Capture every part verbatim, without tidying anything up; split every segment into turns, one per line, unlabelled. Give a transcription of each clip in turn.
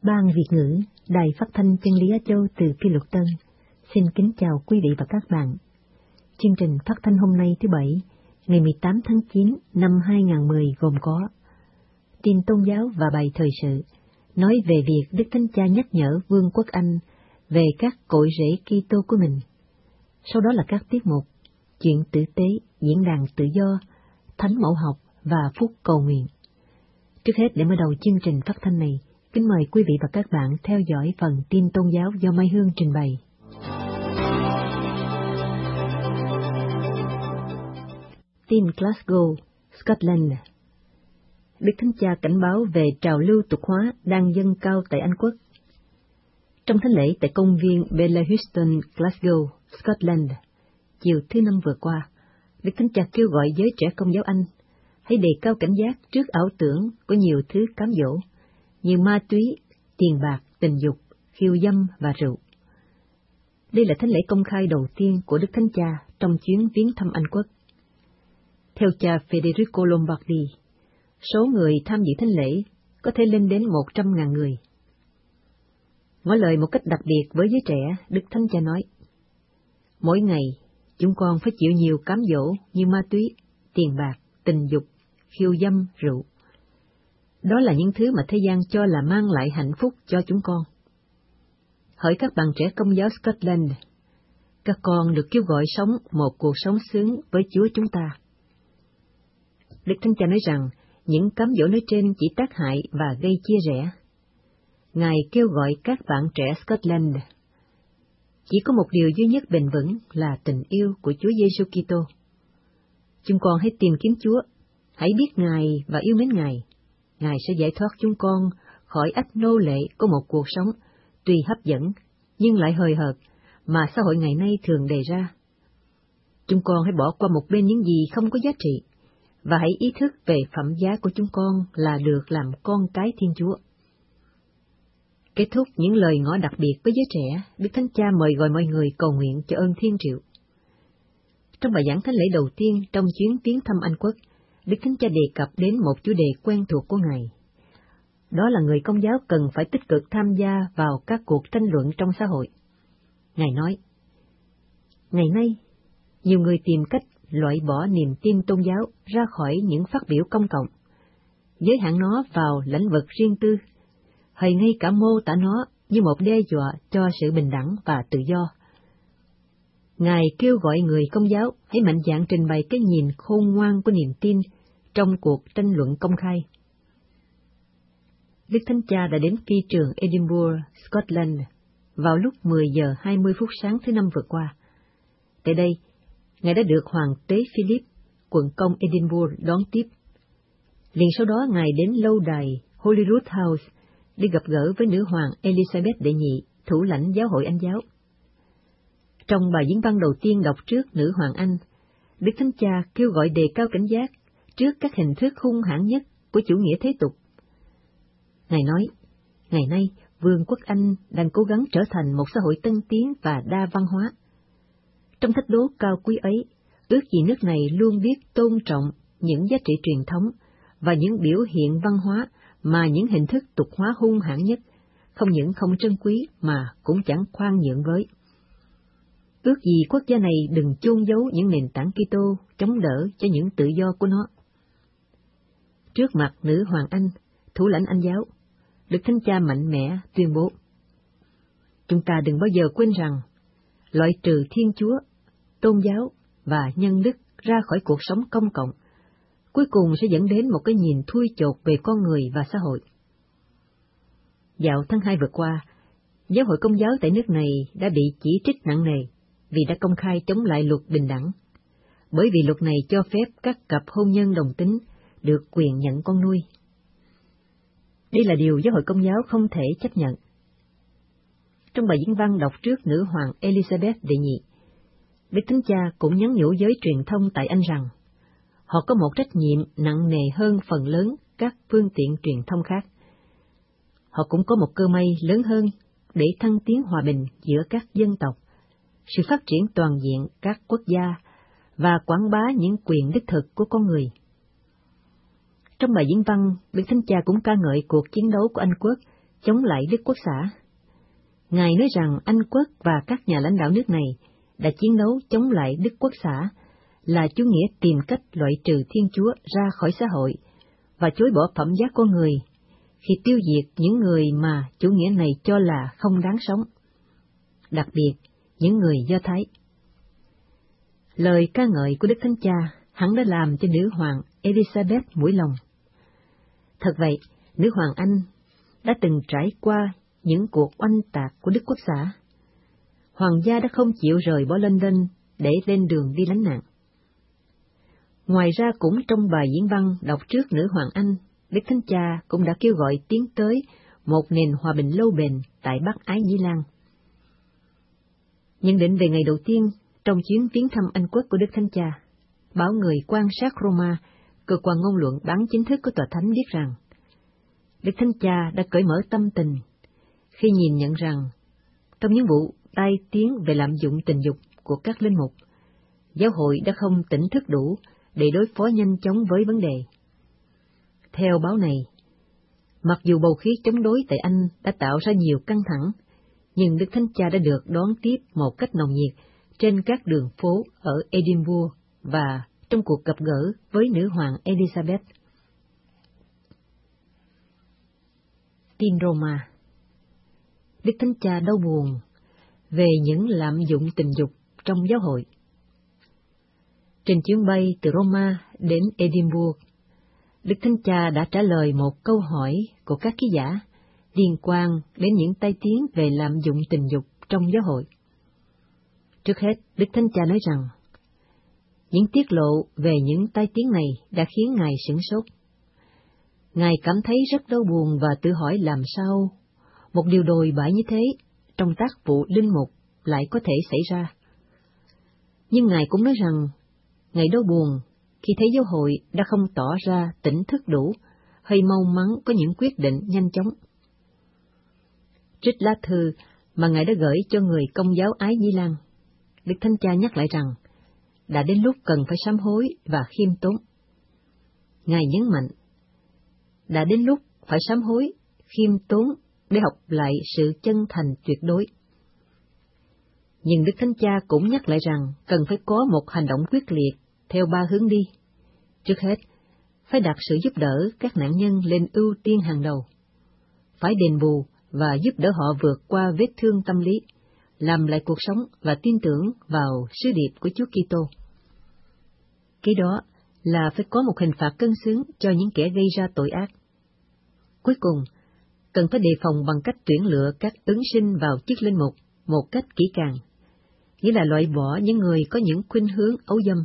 Ban Việt ngữ, Đài Phát thanh Chân lý Á Châu từ Phi Luật Tân, xin kính chào quý vị và các bạn. Chương trình phát thanh hôm nay thứ Bảy, ngày mười tám tháng chín năm hai nghìn không trăm mười gồm có tin tôn giáo và bài thời sự, nói về việc Đức Thánh Cha nhắc nhở Vương quốc Anh về các cội rễ Kitô của mình. Sau đó là các tiết mục, chuyện tử tế, diễn đàn tự do, thánh mẫu học và phút cầu nguyện. Trước hết, để mở đầu chương trình phát thanh này, kính mời quý vị và các bạn theo dõi phần tin tôn giáo do Mai Hương trình bày. Tin Glasgow, Scotland. Đức Thánh Cha cảnh báo về trào lưu tục hóa đang dâng cao tại Anh Quốc. Trong thánh lễ tại công viên Bellahouston, Glasgow, Scotland, chiều thứ Năm vừa qua, Đức Thánh Cha kêu gọi giới trẻ Công giáo Anh hãy đề cao cảnh giác trước ảo tưởng của nhiều thứ cám dỗ, như ma túy, tiền bạc, tình dục, khiêu dâm và rượu. Đây là thánh lễ công khai đầu tiên của Đức Thánh Cha trong chuyến viếng thăm Anh Quốc. Theo cha Federico Lombardi, số người tham dự thánh lễ có thể lên đến một trăm ngàn người. Ngỏ lời một cách đặc biệt với giới trẻ, Đức Thánh Cha nói: mỗi ngày, chúng con phải chịu nhiều cám dỗ như ma túy, tiền bạc, tình dục, khiêu dâm, rượu. Đó là những thứ mà thế gian cho là mang lại hạnh phúc cho chúng con. Hỡi các bạn trẻ Công giáo Scotland, các con được kêu gọi sống một cuộc sống xứng với Chúa chúng ta. Đức Thánh Cha nói rằng những cám dỗ nói trên chỉ tác hại và gây chia rẽ. Ngài kêu gọi các bạn trẻ Scotland: chỉ có một điều duy nhất bền vững là tình yêu của Chúa Giêsu Kitô. Chúng con hãy tìm kiếm Chúa, hãy biết Ngài và yêu mến Ngài. Ngài sẽ giải thoát chúng con khỏi ách nô lệ của một cuộc sống tuy hấp dẫn nhưng lại hời hợt mà xã hội ngày nay thường đề ra. Chúng con hãy bỏ qua một bên những gì không có giá trị và hãy ý thức về phẩm giá của chúng con là được làm con cái Thiên Chúa. Kết thúc những lời ngỏ đặc biệt với giới trẻ, Đức Thánh Cha mời gọi mọi người cầu nguyện cho ơn thiên triệu. Trong bài giảng thánh lễ đầu tiên trong chuyến viếng thăm Anh Quốc, Đức Thánh Cha đề cập đến một chủ đề quen thuộc của Ngài. Đó là người Công giáo cần phải tích cực tham gia vào các cuộc tranh luận trong xã hội. Ngài nói: ngày nay, nhiều người tìm cách loại bỏ niềm tin tôn giáo ra khỏi những phát biểu công cộng, giới hạn nó vào lĩnh vực riêng tư, hay ngay cả mô tả nó như một đe dọa cho sự bình đẳng và tự do. Ngài kêu gọi người Công giáo hãy mạnh dạn trình bày cái nhìn khôn ngoan của niềm tin trong cuộc tranh luận công khai. Đức Thánh Cha đã đến phi trường Edinburgh, Scotland, vào lúc mười giờ hai mươi phút sáng thứ Năm vừa qua. Tại đây, Ngài đã được Hoàng tế Philip, quận công Edinburgh đón tiếp. Liền sau đó Ngài đến lâu đài Holyrood House để gặp gỡ với nữ hoàng Elizabeth đệ nhị, thủ lãnh giáo hội Anh giáo. Trong bài diễn văn đầu tiên đọc trước nữ hoàng Anh, Đức Thánh Cha kêu gọi đề cao cảnh giác trước các hình thức hung hãn nhất của chủ nghĩa thế tục. Ngài nói, ngày nay Vương quốc Anh đang cố gắng trở thành một xã hội tân tiến và đa văn hóa. Trong thách đố cao quý ấy, ước gì nước này luôn biết tôn trọng những giá trị truyền thống và những biểu hiện văn hóa mà những hình thức tục hóa hung hãn nhất không những không trân quý mà cũng chẳng khoan nhượng với. Ước gì quốc gia này đừng chôn giấu những nền tảng Kitô chống đỡ cho những tự do của nó. Trước mặt nữ hoàng Anh, thủ lãnh Anh giáo, Đức Thánh Cha mạnh mẽ tuyên bố: chúng ta đừng bao giờ quên rằng, loại trừ Thiên Chúa, tôn giáo và nhân đức ra khỏi cuộc sống công cộng, cuối cùng sẽ dẫn đến một cái nhìn thui chột về con người và xã hội. Vào tháng hai vừa qua, giáo hội Công giáo tại nước này đã bị chỉ trích nặng nề vì đã công khai chống lại luật bình đẳng, bởi vì luật này cho phép các cặp hôn nhân đồng tính được quyền nhận con nuôi. Đây là điều giáo hội Công giáo không thể chấp nhận. Trong bài diễn văn đọc trước nữ hoàng Elizabeth đệ nhị, Đức Thánh Cha cũng nhắn nhủ giới truyền thông tại Anh rằng họ có một trách nhiệm nặng nề hơn phần lớn các phương tiện truyền thông khác. Họ cũng có một cơ may lớn hơn để thăng tiến hòa bình giữa các dân tộc, sự phát triển toàn diện các quốc gia và quảng bá những quyền đích thực của con người. Trong bài diễn văn, Đức Thánh Cha cũng ca ngợi cuộc chiến đấu của Anh Quốc chống lại Đức Quốc xã. Ngài nói rằng Anh quốc và các nhà lãnh đạo nước này đã chiến đấu chống lại Đức Quốc xã là chủ nghĩa tìm cách loại trừ Thiên Chúa ra khỏi xã hội và chối bỏ phẩm giá con người khi tiêu diệt những người mà chủ nghĩa này cho là không đáng sống, đặc biệt những người Do Thái. Lời ca ngợi của Đức Thánh Cha hẳn đã làm cho nữ hoàng Elizabeth mũi lòng. Thật vậy, nữ hoàng Anh đã từng trải qua những cuộc oanh tạc của Đức Quốc xã. Hoàng gia đã không chịu rời bỏ London để lên đường đi lánh nạn. Ngoài ra cũng trong bài diễn văn đọc trước nữ hoàng Anh, Đức Thánh Cha cũng đã kêu gọi tiến tới một nền hòa bình lâu bền tại Bắc Ái Nhĩ Lan. Nhận định về ngày đầu tiên trong chuyến viếng thăm Anh quốc của Đức Thánh Cha, báo Người Quan sát Roma, cơ quan ngôn luận bán chính thức của Tòa Thánh viết rằng, Đức Thánh Cha đã cởi mở tâm tình khi nhìn nhận rằng, trong những vụ tai tiếng về lạm dụng tình dục của các linh mục, giáo hội đã không tỉnh thức đủ để đối phó nhanh chóng với vấn đề. Theo báo này, mặc dù bầu khí chống đối tại Anh đã tạo ra nhiều căng thẳng, nhưng Đức Thánh Cha đã được đón tiếp một cách nồng nhiệt trên các đường phố ở Edinburgh và trong cuộc gặp gỡ với nữ hoàng Elizabeth. Tin Roma. Đức Thánh Cha đau buồn về những lạm dụng tình dục trong giáo hội. Trên chuyến bay từ Roma đến Edinburgh, Đức Thánh Cha đã trả lời một câu hỏi của các ký giả liên quan đến những tai tiếng về lạm dụng tình dục trong giáo hội. Trước hết, Đức Thánh Cha nói rằng, những tiết lộ về những tai tiếng này đã khiến Ngài sửng sốt. Ngài cảm thấy rất đau buồn và tự hỏi làm sao một điều đồi bại như thế trong tác vụ linh mục lại có thể xảy ra. Nhưng Ngài cũng nói rằng, Ngài đau buồn khi thấy giáo hội đã không tỏ ra tỉnh thức đủ hay mau mắn có những quyết định nhanh chóng. Trích lá thư mà Ngài đã gửi cho người Công giáo Ái Nhĩ Lan, Đức Thánh Cha nhắc lại rằng, đã đến lúc cần phải sám hối và khiêm tốn. Ngài nhấn mạnh, đã đến lúc phải sám hối, khiêm tốn để học lại sự chân thành tuyệt đối. Nhưng Đức Thánh Cha cũng nhắc lại rằng cần phải có một hành động quyết liệt theo ba hướng đi. Trước hết, phải đặt sự giúp đỡ các nạn nhân lên ưu tiên hàng đầu. Phải đền bù và giúp đỡ họ vượt qua vết thương tâm lý, làm lại cuộc sống và tin tưởng vào sứ điệp của Chúa Kitô. Kế đó là phải có một hình phạt cân xứng cho những kẻ gây ra tội ác. Cuối cùng, cần phải đề phòng bằng cách tuyển lựa các ứng sinh vào chức linh mục một cách kỹ càng, nghĩa là loại bỏ những người có những khuynh hướng ấu dâm.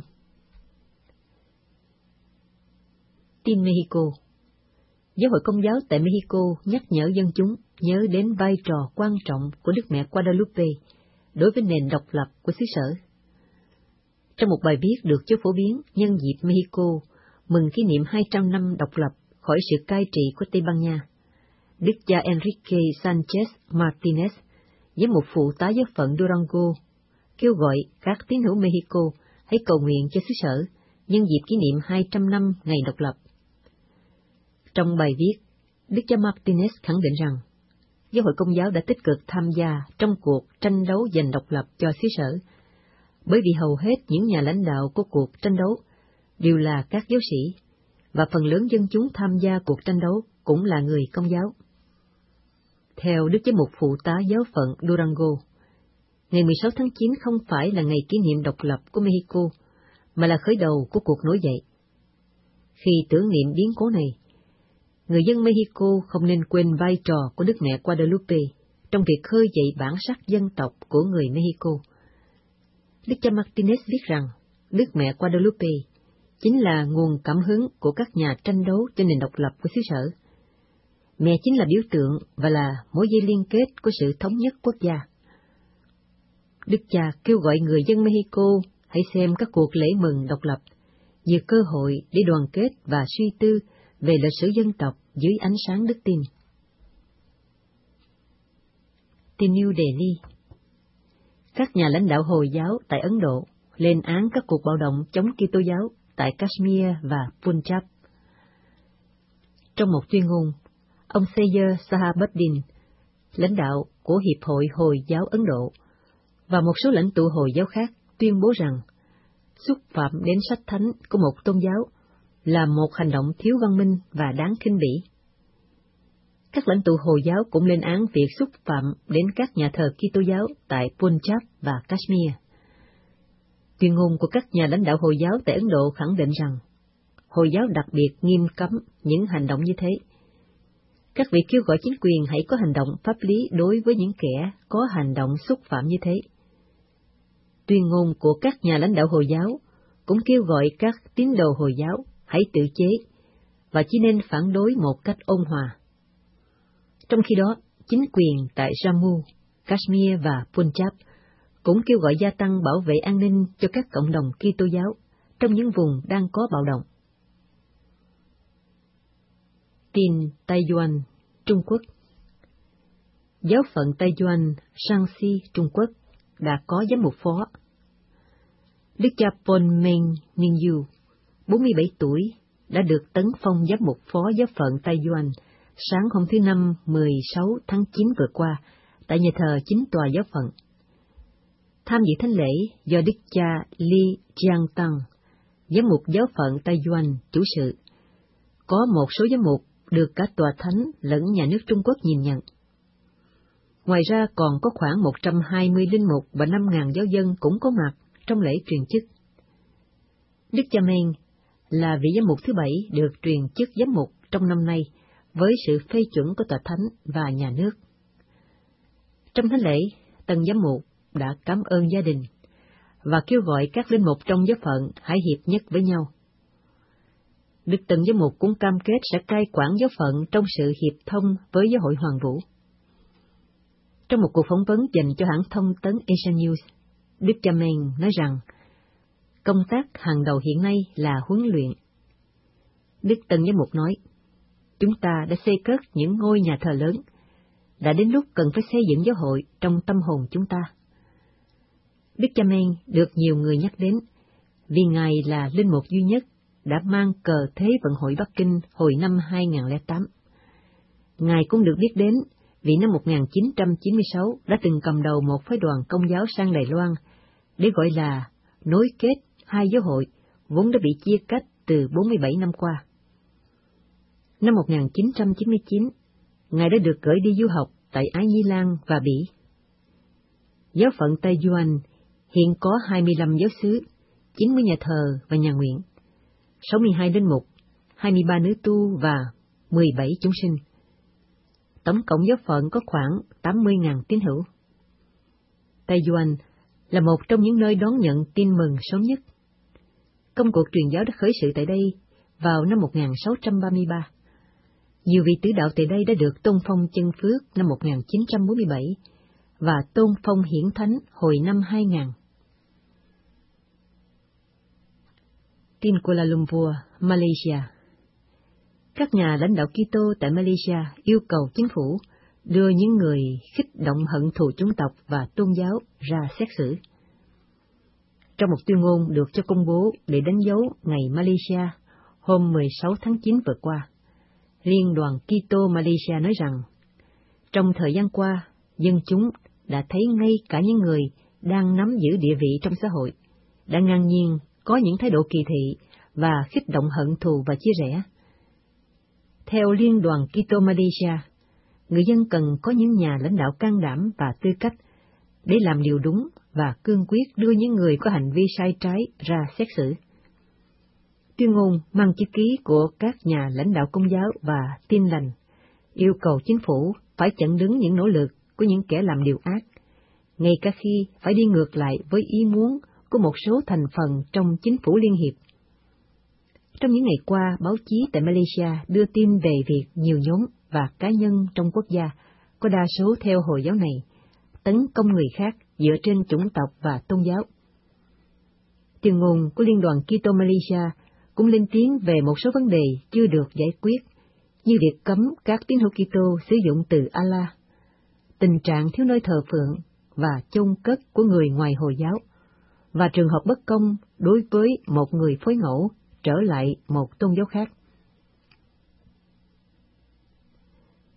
Tin Mexico. Giáo hội Công giáo tại Mexico nhắc nhở dân chúng nhớ đến vai trò quan trọng của Đức Mẹ Guadalupe đối với nền độc lập của xứ sở. Trong một bài viết được Chúa phổ biến nhân dịp Mexico mừng kỷ niệm hai trăm năm độc lập khỏi sự cai trị của Tây Ban Nha, Đức cha Enrique Sanchez Martinez, giám mục phụ tá giáo phận Durango, kêu gọi các tín hữu Mexico hãy cầu nguyện cho xứ sở nhân dịp kỷ niệm hai trăm năm ngày độc lập. Trong bài viết, Đức cha Martinez khẳng định rằng, giáo hội Công giáo đã tích cực tham gia trong cuộc tranh đấu giành độc lập cho xứ sở, bởi vì hầu hết những nhà lãnh đạo của cuộc tranh đấu đều là các giáo sĩ, và phần lớn dân chúng tham gia cuộc tranh đấu cũng là người Công giáo. Theo Đức giám mục phụ tá giáo phận Durango, ngày mười sáu tháng chín không phải là ngày kỷ niệm độc lập của Mexico, mà là khởi đầu của cuộc nổi dậy. Khi tưởng niệm biến cố này, người dân Mexico không nên quên vai trò của Đức Mẹ Guadalupe trong việc khơi dậy bản sắc dân tộc của người Mexico. Đức cha Martinez viết rằng, Đức Mẹ Guadalupe chính là nguồn cảm hứng của các nhà tranh đấu cho nền độc lập của xứ sở. Mẹ chính là biểu tượng và là mối dây liên kết của sự thống nhất quốc gia. Đức cha kêu gọi người dân Mexico hãy xem các cuộc lễ mừng độc lập như cơ hội để đoàn kết và suy tư về lịch sử dân tộc dưới ánh sáng đức tin. Tin New Delhi. Các nhà lãnh đạo Hồi giáo tại Ấn Độ lên án các cuộc bạo động chống Kitô giáo tại Kashmir và Punjab. Trong một tuyên ngôn, ông Sayyid Sahabuddin, lãnh đạo của Hiệp hội Hồi giáo Ấn Độ, và một số lãnh tụ Hồi giáo khác tuyên bố rằng xúc phạm đến sách thánh của một tôn giáo là một hành động thiếu văn minh và đáng khinh bỉ. Các lãnh tụ Hồi giáo cũng lên án việc xúc phạm đến các nhà thờ Kitô giáo tại Punjab và Kashmir. Tuyên ngôn của các nhà lãnh đạo Hồi giáo tại Ấn Độ khẳng định rằng Hồi giáo đặc biệt nghiêm cấm những hành động như thế. Các vị kêu gọi chính quyền hãy có hành động pháp lý đối với những kẻ có hành động xúc phạm như thế. Tuyên ngôn của các nhà lãnh đạo Hồi giáo cũng kêu gọi các tín đồ Hồi giáo hãy tự chế và chỉ nên phản đối một cách ôn hòa. Trong khi đó, chính quyền tại Jammu, Kashmir và Punjab cũng kêu gọi gia tăng bảo vệ an ninh cho các cộng đồng Kitô giáo trong những vùng đang có bạo động. Tin Taiyuan, Trung Quốc. Giáo phận Taiyuan, Shaanxi, Trung Quốc đã có giám mục phó. Đức cha Paul Meng Ningyu, bốn mươi bảy tuổi, đã được tấn phong giám mục phó giáo phận Taiyuan sáng hôm thứ Năm mười sáu tháng chín vừa qua tại nhà thờ chính tòa giáo phận. Tham dự thánh lễ do Đức cha Li Jiangtang, giám mục giáo phận Taiyuan chủ sự. Có một số giám mục được cả tòa thánh lẫn nhà nước Trung Quốc nhìn nhận. Ngoài ra còn có khoảng một trăm hai mươi linh mục và năm nghìn giáo dân cũng có mặt trong lễ truyền chức. Đức cha Meng là vị giám mục thứ bảy được truyền chức giám mục trong năm nay với sự phê chuẩn của tòa thánh và nhà nước. Trong thánh lễ, tân giám mục đã cảm ơn gia đình và kêu gọi các linh mục trong giáo phận hãy hiệp nhất với nhau. Đức tân giám mục cũng cam kết sẽ cai quản giáo phận trong sự hiệp thông với giáo hội Hoàng Vũ. Trong một cuộc phỏng vấn dành cho hãng thông tấn Asia News, Đức cha Meng nói rằng công tác hàng đầu hiện nay là huấn luyện. Đức tân giám mục nói, chúng ta đã xây cất những ngôi nhà thờ lớn, đã đến lúc cần phải xây dựng giáo hội trong tâm hồn chúng ta. Đức cha Meng được nhiều người nhắc đến vì Ngài là linh mục duy nhất đã mang cờ Thế vận hội Bắc Kinh hồi năm hai nghìn lẻ tám. Ngài cũng được biết đến vì năm một nghìn chín trăm chín mươi sáu đã từng cầm đầu một phái đoàn công giáo sang Đài Loan để gọi là nối kết hai giáo hội vốn đã bị chia cách từ bốn mươi bảy năm qua. Năm một nghìn chín trăm chín mươi chín, Ngài đã được gửi đi du học tại Ái Nhĩ Lan và Bỉ. Giáo phận Taiyuan hiện có hai mươi lăm giáo xứ, chín mươi nhà thờ và nhà nguyện, sáu mươi hai linh mục, hai mươi ba nữ tu và mười bảy chúng sinh. Tổng cộng giáo phận có khoảng tám mươi nghìn tín hữu. Taiyuan là một trong những nơi đón nhận tin mừng sớm nhất. Công cuộc truyền giáo đã khởi sự tại đây vào năm một nghìn sáu trăm ba mươi ba. Nhiều vị tử đạo tại đây đã được tôn phong chân phước năm một nghìn chín trăm bốn mươi bảy và tôn phong hiển thánh hồi năm hai nghìn. Tin Kuala Lumpur, Malaysia. Các nhà lãnh đạo Kitô tại Malaysia yêu cầu chính phủ đưa những người khích động hận thù chủng tộc và tôn giáo ra xét xử. Trong một tuyên ngôn được cho công bố để đánh dấu ngày Malaysia hôm mười sáu tháng chín vừa qua, Liên đoàn Kitô Malaysia nói rằng, trong thời gian qua, dân chúng đã thấy ngay cả những người đang nắm giữ địa vị trong xã hội đã ngang nhiên có những thái độ kỳ thị và khích động hận thù và chia rẽ. Theo Liên đoàn Kitô Malaysia, người dân cần có những nhà lãnh đạo can đảm và tư cách để làm điều đúng và cương quyết đưa những người có hành vi sai trái ra xét xử. Tuyên ngôn mang chữ ký của các nhà lãnh đạo công giáo và Tin lành yêu cầu chính phủ phải chặn đứng những nỗ lực của những kẻ làm điều ác, ngay cả khi phải đi ngược lại với ý muốn của một số thành phần trong chính phủ liên hiệp. Trong những ngày qua, báo chí tại Malaysia đưa tin về việc nhiều nhóm và cá nhân trong quốc gia có đa số theo Hồi giáo này tấn công người khác dựa trên chủng tộc và tôn giáo. Tuyên ngôn của Liên đoàn Kitô Malaysia cũng lên tiếng về một số vấn đề chưa được giải quyết, như việc cấm các tín hữu Kitô sử dụng từ Allah, tình trạng thiếu nơi thờ phượng và chôn cất của người ngoài Hồi giáo, và trường hợp bất công đối với một người phối ngẫu trở lại một tôn giáo khác.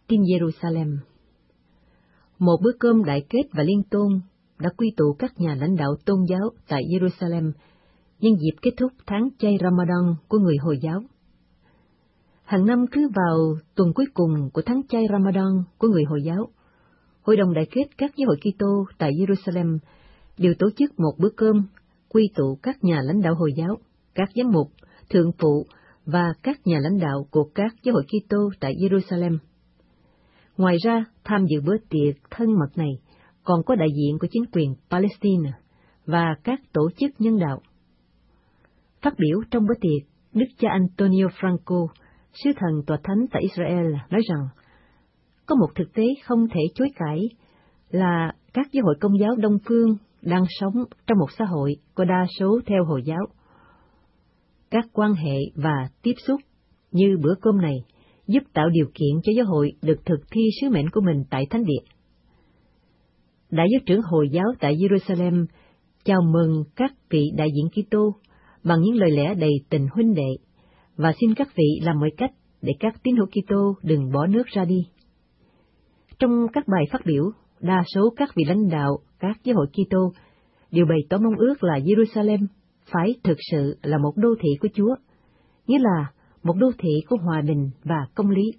Tin Jerusalem. Một bữa cơm đại kết và liên tôn đã quy tụ các nhà lãnh đạo tôn giáo tại Jerusalem nhân dịp kết thúc tháng chay Ramadan của người Hồi giáo. Hàng năm cứ vào tuần cuối cùng của tháng chay Ramadan của người Hồi giáo, Hội đồng đại kết các giáo hội Kitô tại Jerusalem đều tổ chức một bữa cơm quy tụ các nhà lãnh đạo Hồi giáo, các giám mục, thượng phụ và các nhà lãnh đạo của các giáo hội Kitô tại Jerusalem. Ngoài ra, tham dự bữa tiệc thân mật này còn có đại diện của chính quyền Palestine và các tổ chức nhân đạo. Phát biểu trong bữa tiệc, Đức cha Antonio Franco, sứ thần tòa thánh tại Israel, nói rằng có một thực tế không thể chối cãi là các giáo hội Công giáo Đông phương đang sống trong một xã hội có đa số theo Hồi giáo. Các quan hệ và tiếp xúc như bữa cơm này giúp tạo điều kiện cho giáo hội được thực thi sứ mệnh của mình tại Thánh Địa. Đại giáo trưởng Hồi giáo tại Jerusalem chào mừng các vị đại diện Kitô bằng những lời lẽ đầy tình huynh đệ và xin các vị làm mọi cách để các tín hữu Kitô đừng bỏ nước ra đi. Trong các bài phát biểu, đa số các vị lãnh đạo các giáo hội Kitô đều bày tỏ mong ước là Jerusalem phải thực sự là một đô thị của Chúa, nghĩa là một đô thị của hòa bình và công lý.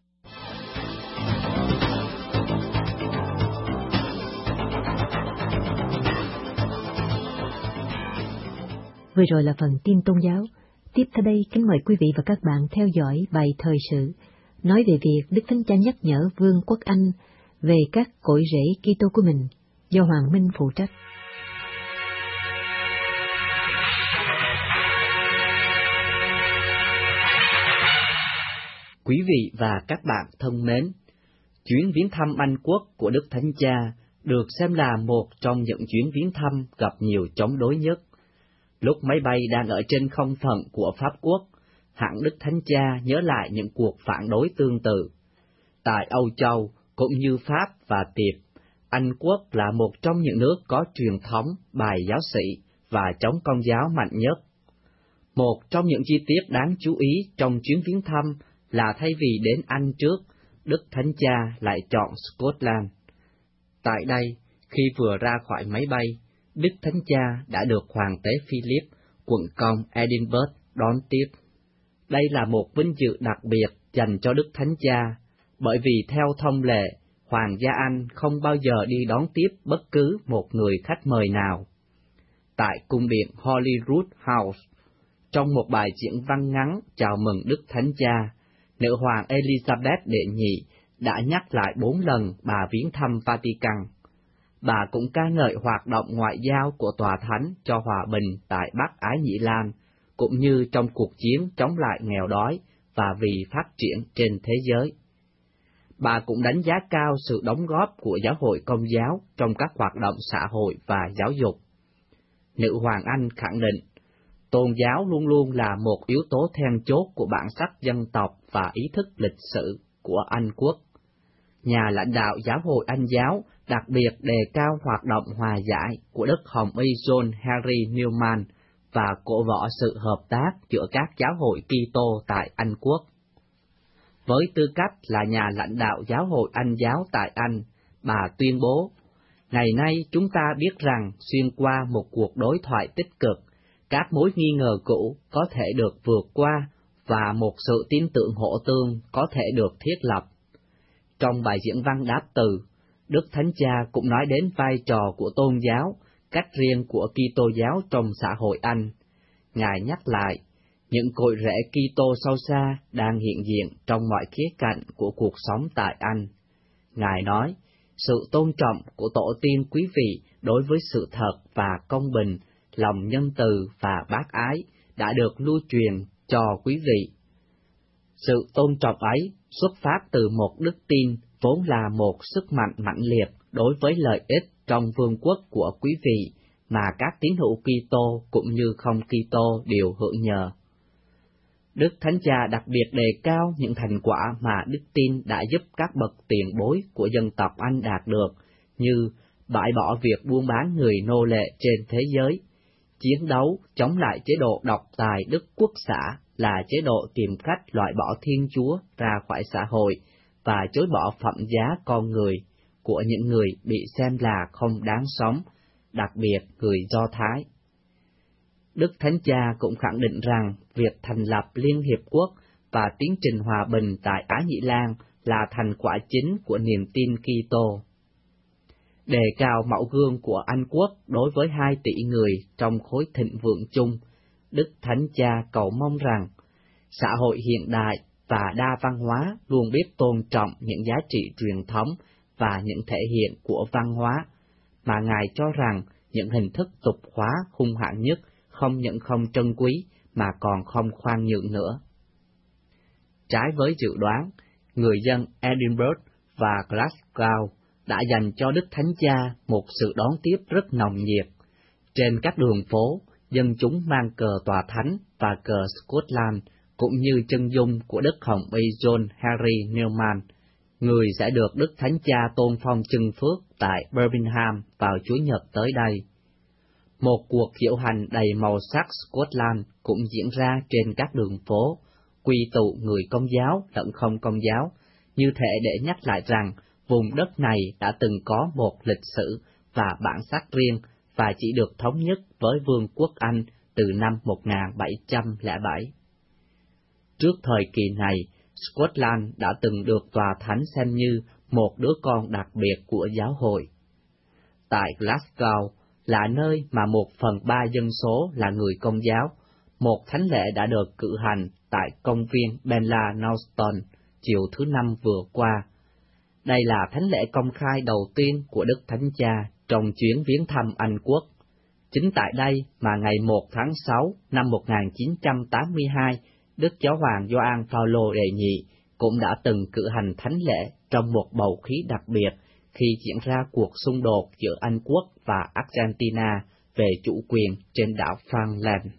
Vừa rồi là phần tin tôn giáo. Tiếp theo đây, kính mời quý vị và các bạn theo dõi bài thời sự nói về việc Đức Thánh Cha nhắc nhở Vương quốc Anh về các cội rễ Kitô của mình, do Hoàng Minh phụ trách.
Quý vị và các bạn thân mến, chuyến viếng thăm Anh quốc của Đức Thánh Cha được xem là một trong những chuyến viếng thăm gặp nhiều chống đối nhất. Lúc máy bay đang ở trên không phận của Pháp Quốc, hẳn Đức Thánh Cha nhớ lại những cuộc phản đối tương tự. Tại Âu Châu, cũng như Pháp và Tiệp, Anh quốc là một trong những nước có truyền thống bài giáo sĩ và chống công giáo mạnh nhất. Một trong những chi tiết đáng chú ý trong chuyến viếng thăm là thay vì đến Anh trước, Đức Thánh Cha lại chọn Scotland. Tại đây, khi vừa ra khỏi máy bay, Đức Thánh Cha đã được Hoàng tế Philip, quận công Edinburgh đón tiếp. Đây là một vinh dự đặc biệt dành cho Đức Thánh Cha, bởi vì theo thông lệ, Hoàng gia Anh không bao giờ đi đón tiếp bất cứ một người khách mời nào. Tại cung điện Holyrood House, trong một bài diễn văn ngắn chào mừng Đức Thánh Cha, nữ hoàng Elizabeth đệ nhị đã nhắc lại bốn lần bà viếng thăm Vatican. Bà cũng ca ngợi hoạt động ngoại giao của Tòa Thánh cho hòa bình tại Bắc Ái Nhĩ Lan, cũng như trong cuộc chiến chống lại nghèo đói và vì phát triển trên thế giới. Bà cũng đánh giá cao sự đóng góp của giáo hội Công giáo trong các hoạt động xã hội và giáo dục. Nữ hoàng Anh khẳng định, tôn giáo luôn luôn là một yếu tố then chốt của bản sắc dân tộc và ý thức lịch sử của Anh quốc. Nhà lãnh đạo giáo hội Anh giáo đặc biệt đề cao hoạt động hòa giải của Đức Hồng Y John Henry Newman và cổ võ sự hợp tác giữa các giáo hội Kitô tại Anh quốc. Với tư cách là nhà lãnh đạo giáo hội Anh giáo tại Anh, bà tuyên bố, ngày nay chúng ta biết rằng xuyên qua một cuộc đối thoại tích cực, các mối nghi ngờ cũ có thể được vượt qua và một sự tin tưởng hỗ tương có thể được thiết lập. Trong bài diễn văn đáp từ, Đức Thánh Cha cũng nói đến vai trò của tôn giáo, cách riêng của Kitô giáo trong xã hội Anh. Ngài nhắc lại, những cội rễ Kitô sâu xa đang hiện diện trong mọi khía cạnh của cuộc sống tại Anh. Ngài nói, sự tôn trọng của tổ tiên quý vị đối với sự thật và công bình, lòng nhân từ và bác ái đã được lưu truyền cho quý vị. Sự tôn trọng ấy xuất phát từ một đức tin vốn là một sức mạnh mãnh liệt đối với lợi ích trong vương quốc của quý vị mà các tín hữu Kitô cũng như không Kitô đều hưởng nhờ. Đức Thánh Cha đặc biệt đề cao những thành quả mà đức tin đã giúp các bậc tiền bối của dân tộc Anh đạt được, như bãi bỏ việc buôn bán người nô lệ trên thế giới, chiến đấu chống lại chế độ độc tài Đức Quốc xã là chế độ tìm cách loại bỏ Thiên Chúa ra khỏi xã hội, và chối bỏ phẩm giá con người của những người bị xem là không đáng sống, đặc biệt người Do Thái. Đức Thánh Cha cũng khẳng định rằng việc thành lập Liên Hiệp Quốc và tiến trình hòa bình tại Ái Nhĩ Lan là thành quả chính của niềm tin Kitô. Đề cao mẫu gương của Anh Quốc đối với hai tỷ người trong khối thịnh vượng chung, Đức Thánh Cha cầu mong rằng xã hội hiện đại và đa văn hóa luôn biết tôn trọng những giá trị truyền thống và những thể hiện của văn hóa, mà Ngài cho rằng những hình thức tục hóa hung hãn nhất không những không trân quý mà còn không khoan nhượng nữa. Trái với dự đoán, người dân Edinburgh và Glasgow đã dành cho Đức Thánh Cha một sự đón tiếp rất nồng nhiệt. Trên các đường phố, dân chúng mang cờ tòa thánh và cờ Scotland, cũng như chân dung của Đức Hồng Y John Henry Newman, người sẽ được Đức Thánh Cha tôn phong chân phước tại Birmingham vào Chủ nhật tới đây. Một cuộc diễu hành đầy màu sắc Scotland cũng diễn ra trên các đường phố, quy tụ người Công giáo lẫn không Công giáo, như thể để nhắc lại rằng vùng đất này đã từng có một lịch sử và bản sắc riêng và chỉ được thống nhất với Vương quốc Anh từ năm một nghìn bảy trăm lẻ bảy. Trước thời kỳ này, Scotland đã từng được Tòa Thánh xem như một đứa con đặc biệt của giáo hội. Tại Glasgow là nơi mà một phần ba dân số là người Công giáo, một thánh lễ đã được cử hành tại công viên Bella Norton chiều thứ Năm vừa qua. Đây là thánh lễ công khai đầu tiên của Đức Thánh Cha trong chuyến viếng thăm Anh Quốc. Chính tại đây mà ngày một tháng sáu năm một nghìn chín trăm tám mươi hai, Đức Giáo hoàng Gioan Phaolô đệ nhị cũng đã từng cử hành thánh lễ trong một bầu khí đặc biệt khi diễn ra cuộc xung đột giữa Anh Quốc và Argentina về chủ quyền trên đảo Falkland.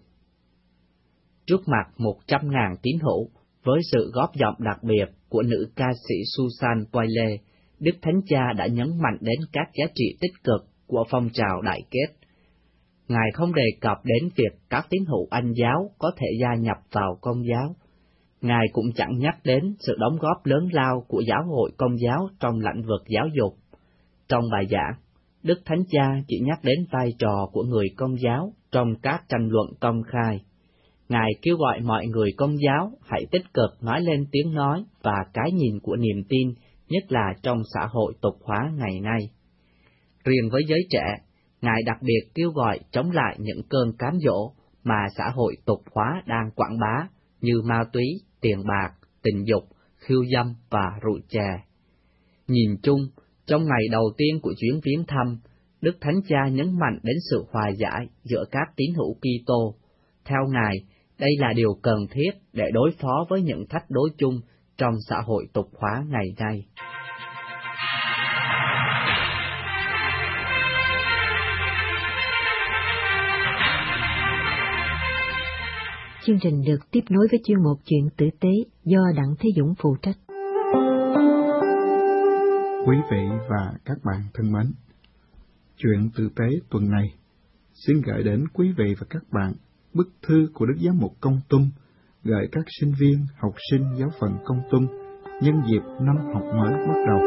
Trước mặt một trăm ngàn tín hữu, với sự góp giọng đặc biệt của nữ ca sĩ Susan Boyle, Đức Thánh Cha đã nhấn mạnh đến các giá trị tích cực của phong trào đại kết. Ngài không đề cập đến việc các tín hữu Anh giáo có thể gia nhập vào Công giáo. Ngài cũng chẳng nhắc đến sự đóng góp lớn lao của giáo hội Công giáo trong lĩnh vực giáo dục. Trong bài giảng, Đức Thánh Cha chỉ nhắc đến vai trò của người Công giáo trong các tranh luận công khai. Ngài kêu gọi mọi người Công giáo hãy tích cực nói lên tiếng nói và cái nhìn của niềm tin, nhất là trong xã hội tục hóa ngày nay. Riêng với giới trẻ, Ngài đặc biệt kêu gọi chống lại những cơn cám dỗ mà xã hội tục hóa đang quảng bá như ma túy, tiền bạc, tình dục, khiêu dâm và rượu chè. Nhìn chung, trong ngày đầu tiên của chuyến viếng thăm, Đức Thánh Cha nhấn mạnh đến sự hòa giải giữa các tín hữu Kitô. Theo Ngài, đây là điều cần thiết để đối phó với những thách đố chung trong xã hội tục hóa ngày nay.
Chương trình được tiếp nối với chuyên mục Chuyện tử tế do Đặng Thế Dũng phụ trách.
Quý vị và các bạn thân mến, Chuyện tử tế tuần này xin gửi đến quý vị và các bạn bức thư của Đức Giám mục Công Tum gửi các sinh viên, học sinh giáo phận Công Tum nhân dịp năm học mới bắt đầu.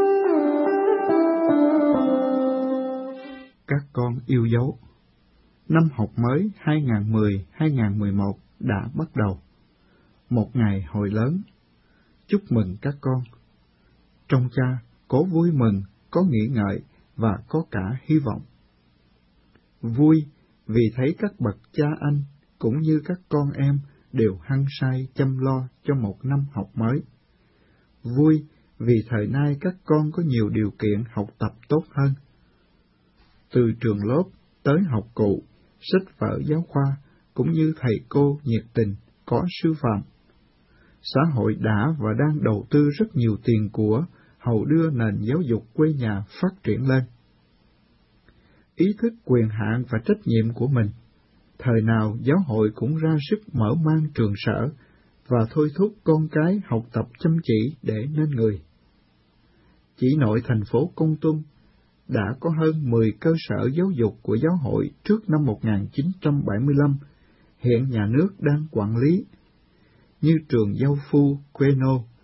Các con yêu dấu, năm học mới hai nghìn không trăm mười hai nghìn không trăm mười một đã bắt đầu. Một ngày hội lớn. Chúc mừng các con. Trong Cha có vui mừng, có nghĩ ngợi và có cả hy vọng. Vui vì thấy các bậc cha anh cũng như các con em đều hăng say chăm lo cho một năm học mới. Vui vì thời nay các con có nhiều điều kiện học tập tốt hơn. Từ trường lớp tới học cụ, sách vở giáo khoa, cũng như thầy cô nhiệt tình, có sư phạm. Xã hội đã và đang đầu tư rất nhiều tiền của hầu đưa nền giáo dục quê nhà phát triển lên. Ý thức quyền hạn và trách nhiệm của mình, thời nào giáo hội cũng ra sức mở mang trường sở và thôi thúc con cái học tập chăm chỉ để nên người. Chỉ nội thành phố Kon Tum đã có hơn mười cơ sở giáo dục của giáo hội trước năm một nghìn chín trăm bảy mươi lăm, hiện nhà nước đang quản lý, như trường Giao Phu Queno,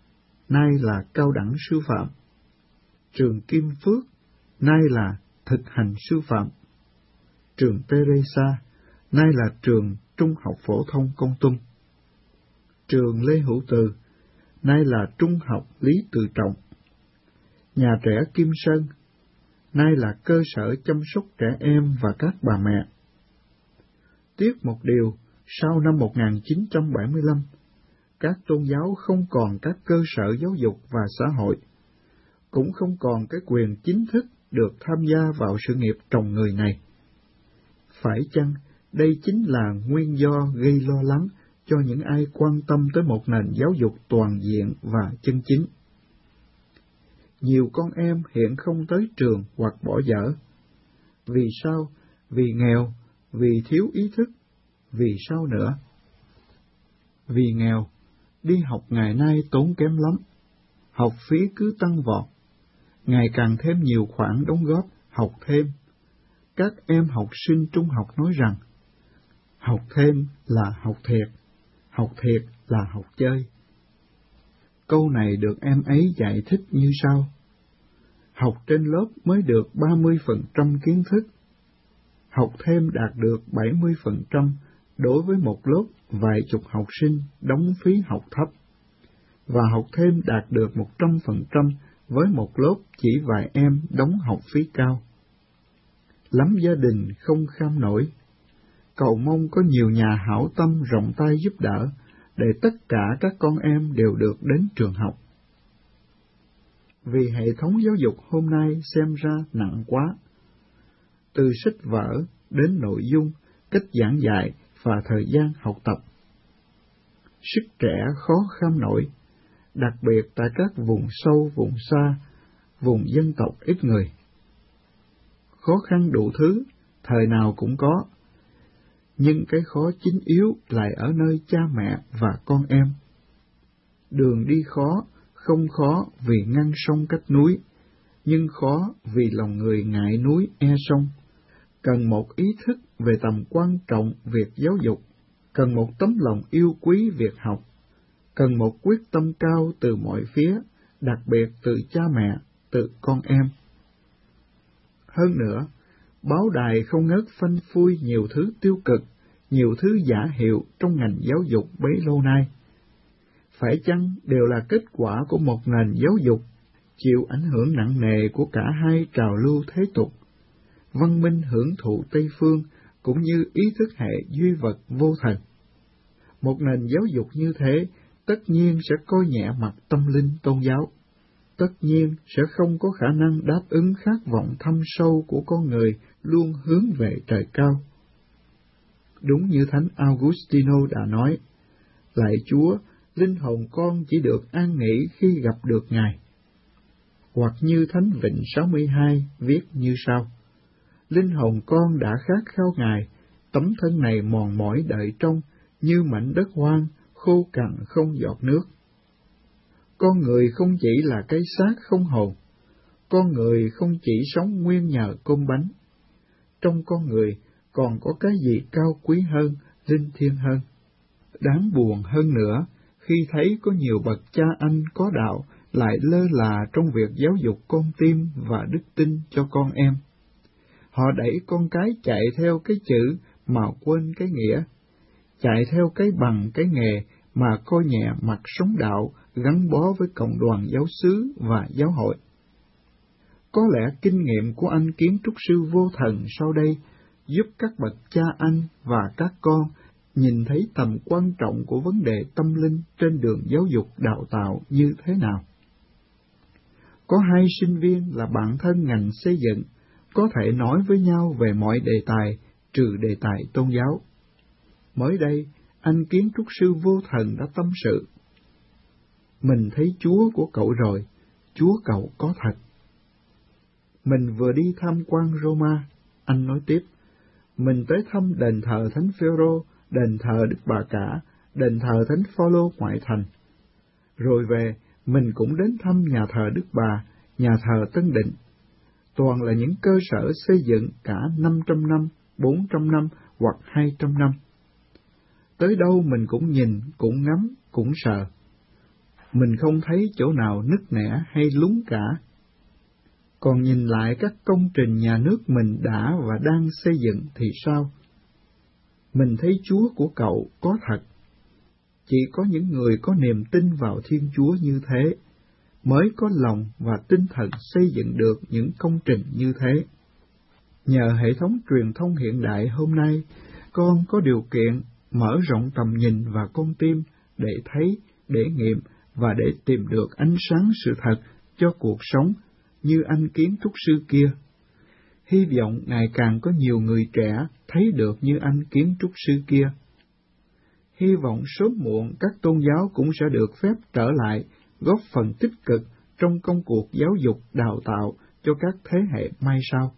nay là Cao đẳng sư phạm. Trường Kim Phước, nay là Thực hành sư phạm. Trường Teresa, nay là Trường Trung học phổ thông Kon Tum. Trường Lê Hữu Từ, nay là Trung học Lý Tự Trọng. Nhà trẻ Kim Sơn, nay là cơ sở chăm sóc trẻ em và các bà mẹ. Tiếc một điều, sau năm một nghìn chín trăm bảy mươi lăm, các tôn giáo không còn các cơ sở giáo dục và xã hội, cũng không còn cái quyền chính thức được tham gia vào sự nghiệp trồng người này. Phải chăng đây chính là nguyên do gây lo lắng cho những ai quan tâm tới một nền giáo dục toàn diện và chân chính? Nhiều con em hiện không tới trường hoặc bỏ dở. Vì sao? Vì nghèo, vì thiếu ý thức, vì sao nữa? Vì nghèo, đi học ngày nay tốn kém lắm, học phí cứ tăng vọt, ngày càng thêm nhiều khoản đóng góp, học thêm. Các em học sinh trung học nói rằng, học thêm là học thiệt, học thiệt là học chơi. Câu này được em ấy giải thích như sau: học trên lớp mới được ba mươi phần trăm kiến thức, học thêm đạt được bảy mươi phần trăm đối với một lớp vài chục học sinh đóng phí học thấp, và học thêm đạt được một trăm phần trăm với một lớp chỉ vài em đóng học phí cao. Lắm gia đình không kham nổi, cầu mong có nhiều nhà hảo tâm rộng tay giúp đỡ, để tất cả các con em đều được đến trường học. Vì hệ thống giáo dục hôm nay xem ra nặng quá, từ sách vở đến nội dung, cách giảng dạy và thời gian học tập. Sức trẻ khó kham nổi, đặc biệt tại các vùng sâu, vùng xa, vùng dân tộc ít người. Khó khăn đủ thứ, thời nào cũng có, nhưng cái khó chính yếu lại ở nơi cha mẹ và con em. Đường đi khó, không khó vì ngăn sông cách núi, nhưng khó vì lòng người ngại núi e sông. Cần một ý thức về tầm quan trọng việc giáo dục, cần một tấm lòng yêu quý việc học, cần một quyết tâm cao từ mọi phía, đặc biệt từ cha mẹ, từ con em. Hơn nữa, báo đài không ngớt phanh phui nhiều thứ tiêu cực, nhiều thứ giả hiệu trong ngành giáo dục bấy lâu nay. Phải chăng đều là kết quả của một nền giáo dục chịu ảnh hưởng nặng nề của cả hai trào lưu thế tục, văn minh hưởng thụ Tây phương cũng như ý thức hệ duy vật vô thần? Một nền giáo dục như thế tất nhiên sẽ coi nhẹ mặt tâm linh tôn giáo, tất nhiên sẽ không có khả năng đáp ứng khát vọng thâm sâu của con người luôn hướng về trời cao. Đúng như Thánh Augustino đã nói, lạy Chúa, linh hồn con chỉ được an nghỉ khi gặp được Ngài. Hoặc như Thánh Vịnh sáu mươi hai viết như sau: linh hồn con đã khát khao Ngài, tấm thân này mòn mỏi đợi trông, như mảnh đất hoang, khô cằn không giọt nước. Con người không chỉ là cái xác không hồn, con người không chỉ sống nguyên nhờ cơm bánh. Trong con người còn có cái gì cao quý hơn, linh thiêng hơn. Đáng buồn hơn nữa, khi thấy có nhiều bậc cha anh có đạo lại lơ là trong việc giáo dục con tim và đức tin cho con em. Họ đẩy con cái chạy theo cái chữ mà quên cái nghĩa, chạy theo cái bằng cái nghề mà coi nhẹ mặt sống đạo gắn bó với cộng đoàn giáo xứ và giáo hội. Có lẽ kinh nghiệm của anh kiến trúc sư vô thần sau đây giúp các bậc cha anh và các con nhìn thấy tầm quan trọng của vấn đề tâm linh trên đường giáo dục đào tạo như thế nào. Có hai sinh viên là bạn thân ngành xây dựng, có thể nói với nhau về mọi đề tài, trừ đề tài tôn giáo. Mới đây, anh kiến trúc sư vô thần đã tâm sự. Mình thấy Chúa của cậu rồi, Chúa cậu có thật. Mình vừa đi tham quan Roma, anh nói tiếp, mình tới thăm đền thờ Thánh Phêrô, đền thờ Đức Bà Cả, đền thờ Thánh Phaolô ngoại thành. Rồi về, mình cũng đến thăm nhà thờ Đức Bà, nhà thờ Tân Định. Toàn là những cơ sở xây dựng cả năm trăm năm, bốn trăm năm hoặc hai trăm năm. Tới đâu mình cũng nhìn, cũng ngắm, cũng sờ. mình không thấy chỗ nào nứt nẻ hay lún cả. Còn nhìn lại các công trình nhà nước mình đã và đang xây dựng thì sao? Mình thấy Chúa của cậu có thật. Chỉ có những người có niềm tin vào Thiên Chúa như thế mới có lòng và tinh thần xây dựng được những công trình như thế. Nhờ hệ thống truyền thông hiện đại hôm nay, con có điều kiện mở rộng tầm nhìn và con tim để thấy, để nghiệm và để tìm được ánh sáng sự thật cho cuộc sống như anh kiến trúc sư kia. Hy vọng ngày càng có nhiều người trẻ thấy được như anh kiến trúc sư kia. Hy vọng sớm muộn các tôn giáo cũng sẽ được phép trở lại góp phần tích cực trong công cuộc giáo dục đào tạo cho các thế hệ mai sau.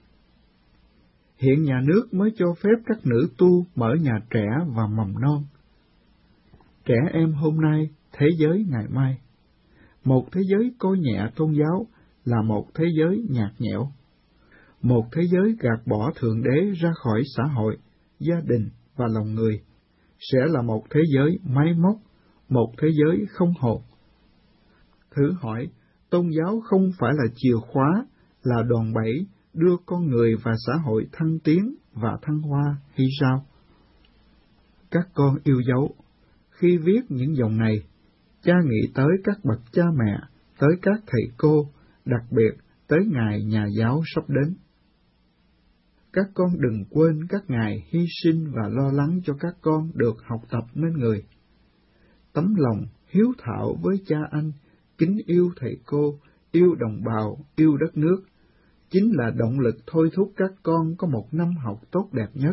Hiện nhà nước mới cho phép các nữ tu mở nhà trẻ và mầm non. Trẻ em hôm nay, thế giới ngày mai. Một thế giới coi nhẹ tôn giáo là một thế giới nhạt nhẽo. Một thế giới gạt bỏ Thượng Đế ra khỏi xã hội, gia đình và lòng người, sẽ là một thế giới máy móc, một thế giới không hồn. Thử hỏi, tôn giáo không phải là chìa khóa, là đòn bẩy đưa con người và xã hội thăng tiến và thăng hoa hay sao? Các con yêu dấu, khi viết những dòng này, cha nghĩ tới các bậc cha mẹ, tới các thầy cô, đặc biệt tới ngày nhà giáo sắp đến. Các con đừng quên các ngày hy sinh và lo lắng cho các con được học tập nên người. Tấm lòng hiếu thảo với cha anh, kính yêu thầy cô, yêu đồng bào, yêu đất nước, chính là động lực thôi thúc các con có một năm học tốt đẹp nhất.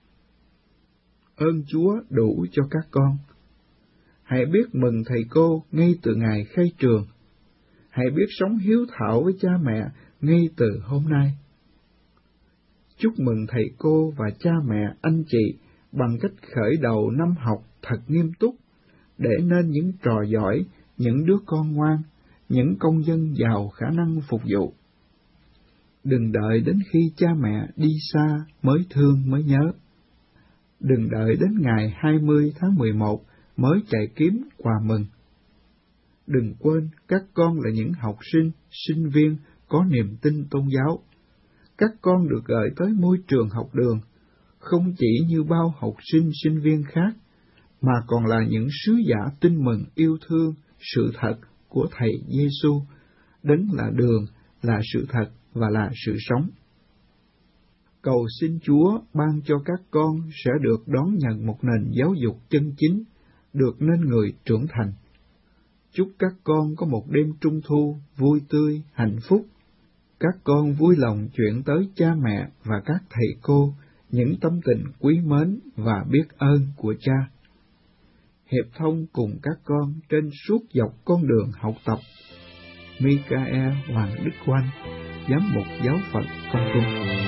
Ơn Chúa đủ cho các con. Hãy biết mừng thầy cô ngay từ ngày khai trường. Hãy biết sống hiếu thảo với cha mẹ ngay từ hôm nay. Chúc mừng thầy cô và cha mẹ, anh chị bằng cách khởi đầu năm học thật nghiêm túc, để nên những trò giỏi, những đứa con ngoan, những công dân giàu khả năng phục vụ. Đừng đợi đến khi cha mẹ đi xa mới thương mới nhớ. Đừng đợi đến ngày hai mươi tháng mười một mới chạy kiếm quà mừng. Đừng quên các con là những học sinh, sinh viên có niềm tin tôn giáo. Các con được gửi tới môi trường học đường, không chỉ như bao học sinh, sinh viên khác, mà còn là những sứ giả tin mừng yêu thương sự thật của Thầy Giêsu, đấng là đường, là sự thật và là sự sống. Cầu xin Chúa ban cho các con sẽ được đón nhận một nền giáo dục chân chính, được nên người trưởng thành. Chúc các con có một đêm trung thu vui tươi, hạnh phúc. Các con vui lòng chuyển tới cha mẹ và các thầy cô những tâm tình quý mến và biết ơn của cha. Hiệp thông cùng các con trên suốt dọc con đường học tập. Michael Hoàng Đức Oanh, Giám mục Giáo phận Con Tum.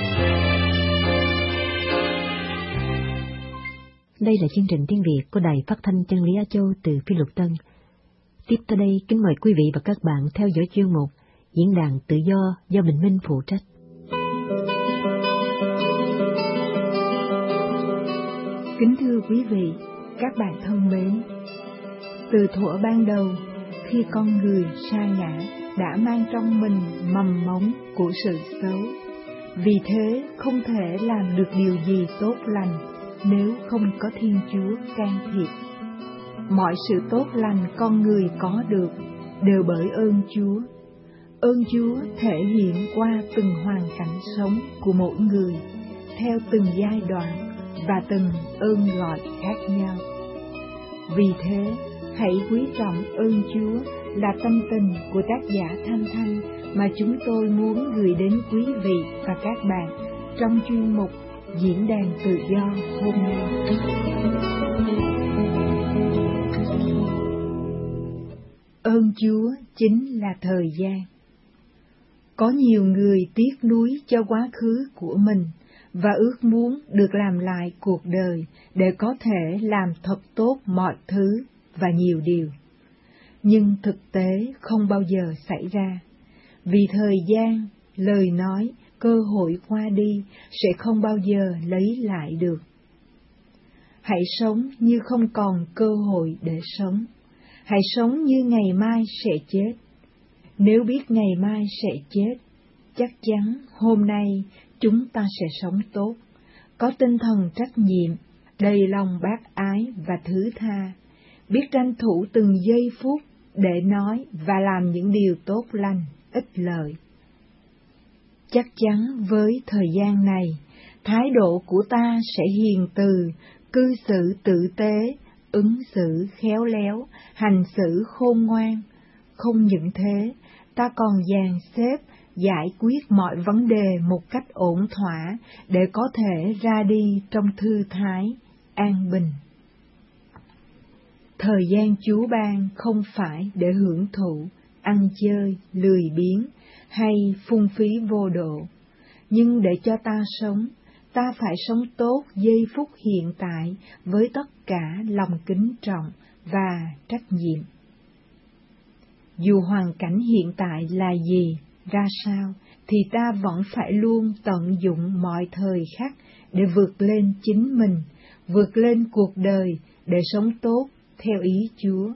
Đây là chương trình tiếng Việt của Đài Phát thanh Chân lý Á Châu từ Phi Luật Tân. Tiếp tới đây, kính mời quý vị và các bạn theo dõi chuyên mục Diễn đàn Tự do do Bình Minh phụ trách.
Kính thưa quý vị, các bạn thân mến, từ thuở ban đầu, khi con người sa ngã đã mang trong mình mầm mống của sự xấu, vì thế không thể làm được điều gì tốt lành nếu không có Thiên Chúa can thiệp. Mọi sự tốt lành con người có được đều bởi ơn Chúa. Ơn Chúa thể hiện qua từng hoàn cảnh sống của mỗi người, theo từng giai đoạn và từng ơn gọi khác nhau. Vì thế, hãy quý trọng ơn Chúa là tâm tình của tác giả Thanh Thanh mà chúng tôi muốn gửi đến quý vị và các bạn trong chuyên mục Diễn đàn Tự do hôm nay. Ơn Chúa chính là thời gian. Có nhiều người tiếc nuối cho quá khứ của mình và ước muốn được làm lại cuộc đời để có thể làm thật tốt mọi thứ và nhiều điều. Nhưng thực tế không bao giờ xảy ra, vì thời gian, lời nói, cơ hội qua đi sẽ không bao giờ lấy lại được. Hãy sống như không còn cơ hội để sống. hãy sống như ngày mai sẽ chết. Nếu biết ngày mai sẽ chết, chắc chắn hôm nay chúng ta sẽ sống tốt, có tinh thần trách nhiệm, đầy lòng bác ái và thứ tha, biết tranh thủ từng giây phút để nói và làm những điều tốt lành, ích lợi. Chắc chắn với thời gian này, thái độ của ta sẽ hiền từ, cư xử tử tế, ứng xử khéo léo, hành xử khôn ngoan. Không những thế, ta còn dàn xếp, giải quyết mọi vấn đề một cách ổn thỏa để có thể ra đi trong thư thái, an bình. Thời gian Chúa ban không phải để hưởng thụ, ăn chơi, lười biếng hay phung phí vô độ, nhưng để cho ta sống, ta phải sống tốt giây phút hiện tại với tất cả lòng kính trọng và trách nhiệm. Dù hoàn cảnh hiện tại là gì, ra sao, thì ta vẫn phải luôn tận dụng mọi thời khắc để vượt lên chính mình, vượt lên cuộc đời để sống tốt theo ý Chúa.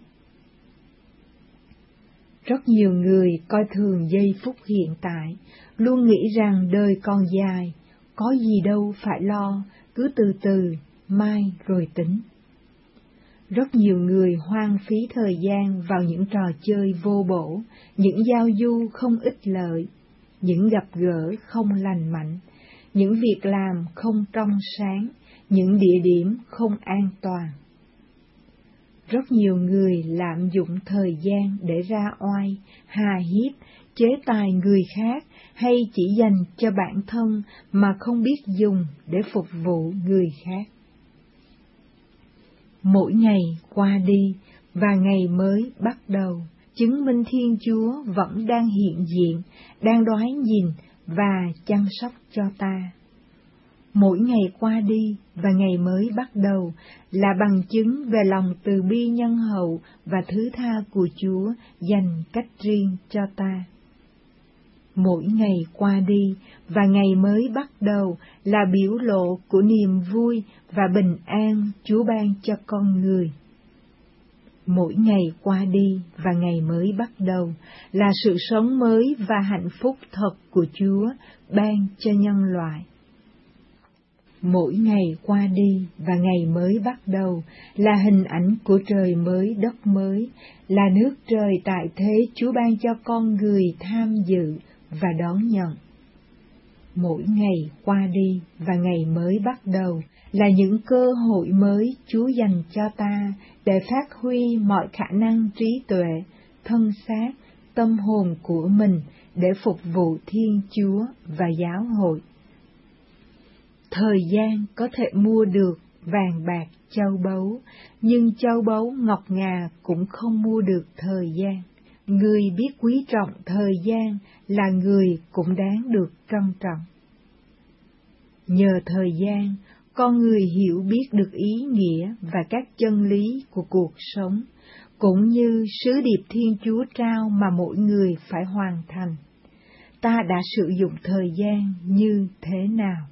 Rất nhiều người coi thường giây phút hiện tại, luôn nghĩ rằng đời còn dài, có gì đâu phải lo, cứ từ từ, mai rồi tính. Rất nhiều người hoang phí thời gian vào những trò chơi vô bổ, những giao du không ích lợi, những gặp gỡ không lành mạnh, những việc làm không trong sáng, những địa điểm không an toàn. Rất nhiều người lạm dụng thời gian để ra oai, hà hiếp, chế tài người khác hay chỉ dành cho bản thân mà không biết dùng để phục vụ người khác. Mỗi ngày qua đi và ngày mới bắt đầu, chứng minh Thiên Chúa vẫn đang hiện diện, đang đoán nhìn và chăm sóc cho ta. Mỗi ngày qua đi và ngày mới bắt đầu là bằng chứng về lòng từ bi nhân hậu và thứ tha của Chúa dành cách riêng cho ta. Mỗi ngày qua đi và ngày mới bắt đầu là biểu lộ của niềm vui và bình an Chúa ban cho con người. Mỗi ngày qua đi và ngày mới bắt đầu là sự sống mới và hạnh phúc thật của Chúa ban cho nhân loại. Mỗi ngày qua đi và ngày mới bắt đầu là hình ảnh của trời mới đất mới, là nước trời tại thế Chúa ban cho con người tham dự và đón nhận. Mỗi ngày qua đi và ngày mới bắt đầu là những cơ hội mới Chúa dành cho ta để phát huy mọi khả năng trí tuệ, thân xác, tâm hồn của mình để phục vụ Thiên Chúa và giáo hội. Thời gian có thể mua được vàng bạc châu báu, nhưng châu báu ngọc ngà cũng không mua được thời gian. Người biết quý trọng thời gian là người cũng đáng được trân trọng. Nhờ thời gian, con người hiểu biết được ý nghĩa và các chân lý của cuộc sống, cũng như sứ điệp Thiên Chúa trao mà mỗi người phải hoàn thành. Ta đã sử dụng thời gian như thế nào?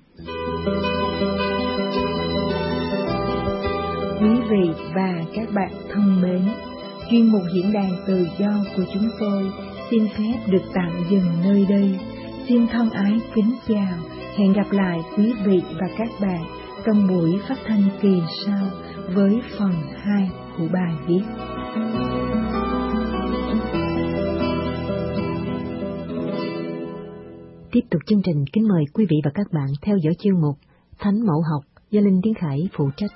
Quý vị và các bạn thân mến, chuyên mục diễn đàn tự do của chúng tôi xin phép được tạm dừng nơi đây. Xin thân ái kính chào, hẹn gặp lại quý vị và các bạn trong buổi phát thanh kỳ sau với phần hai của bài viết.
Tiếp tục chương trình, kính mời quý vị và các bạn theo dõi chuyên mục Thánh Mẫu Học do Linh Tiến Khải phụ trách.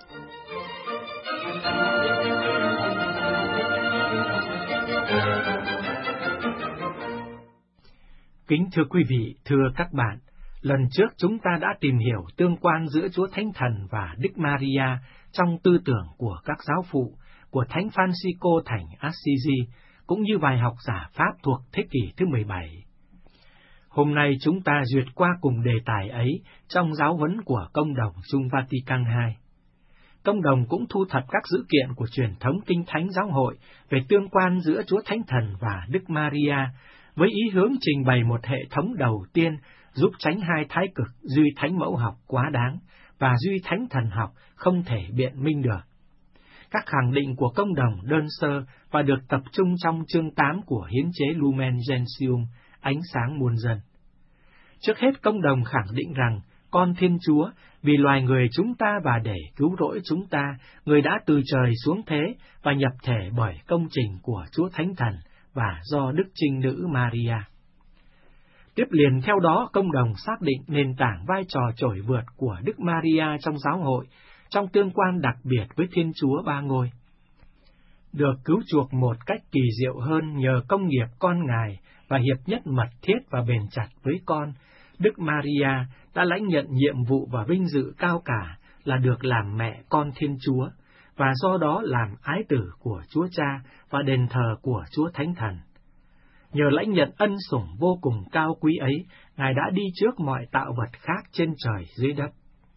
Kính thưa quý vị, thưa các bạn, lần trước chúng ta đã tìm hiểu tương quan giữa Chúa Thánh Thần và Đức Maria trong tư tưởng của các giáo phụ, của Thánh Francisco thành Assisi, cũng như bài học giả Pháp thuộc thế kỷ thứ mười bảy. Hôm nay chúng ta duyệt qua cùng đề tài ấy trong giáo huấn của Công đồng Chung Vatican hai. Công đồng cũng thu thập các dữ kiện của truyền thống Kinh Thánh Giáo hội về tương quan giữa Chúa Thánh Thần và Đức Maria, với ý hướng trình bày một hệ thống đầu tiên giúp tránh hai thái cực duy thánh mẫu học quá đáng và duy thánh thần học không thể biện minh được. các khẳng định của công đồng đơn sơ và được tập trung trong chương tám của hiến chế Lumen Gentium, ánh sáng muôn dân. Trước hết, công đồng khẳng định rằng con Thiên Chúa, vì loài người chúng ta và để cứu rỗi chúng ta, người đã từ trời xuống thế và nhập thể bởi công trình của Chúa Thánh Thần và do Đức Trinh Nữ Maria. Tiếp liền theo đó, công đồng xác định nền tảng vai trò trỗi vượt của Đức Maria trong giáo hội, trong tương quan đặc biệt với Thiên Chúa Ba Ngôi. Được cứu chuộc một cách kỳ diệu hơn nhờ công nghiệp con Ngài và hiệp nhất mật thiết và bền chặt với con, Đức Maria đã lãnh nhận nhiệm vụ và vinh dự cao cả là được làm mẹ con Thiên Chúa, và do đó làm ái tử của Chúa Cha và đền thờ của Chúa Thánh Thần. Nhờ lãnh nhận ân sủng vô cùng cao quý ấy, Ngài đã đi trước mọi tạo vật khác trên trời dưới đất.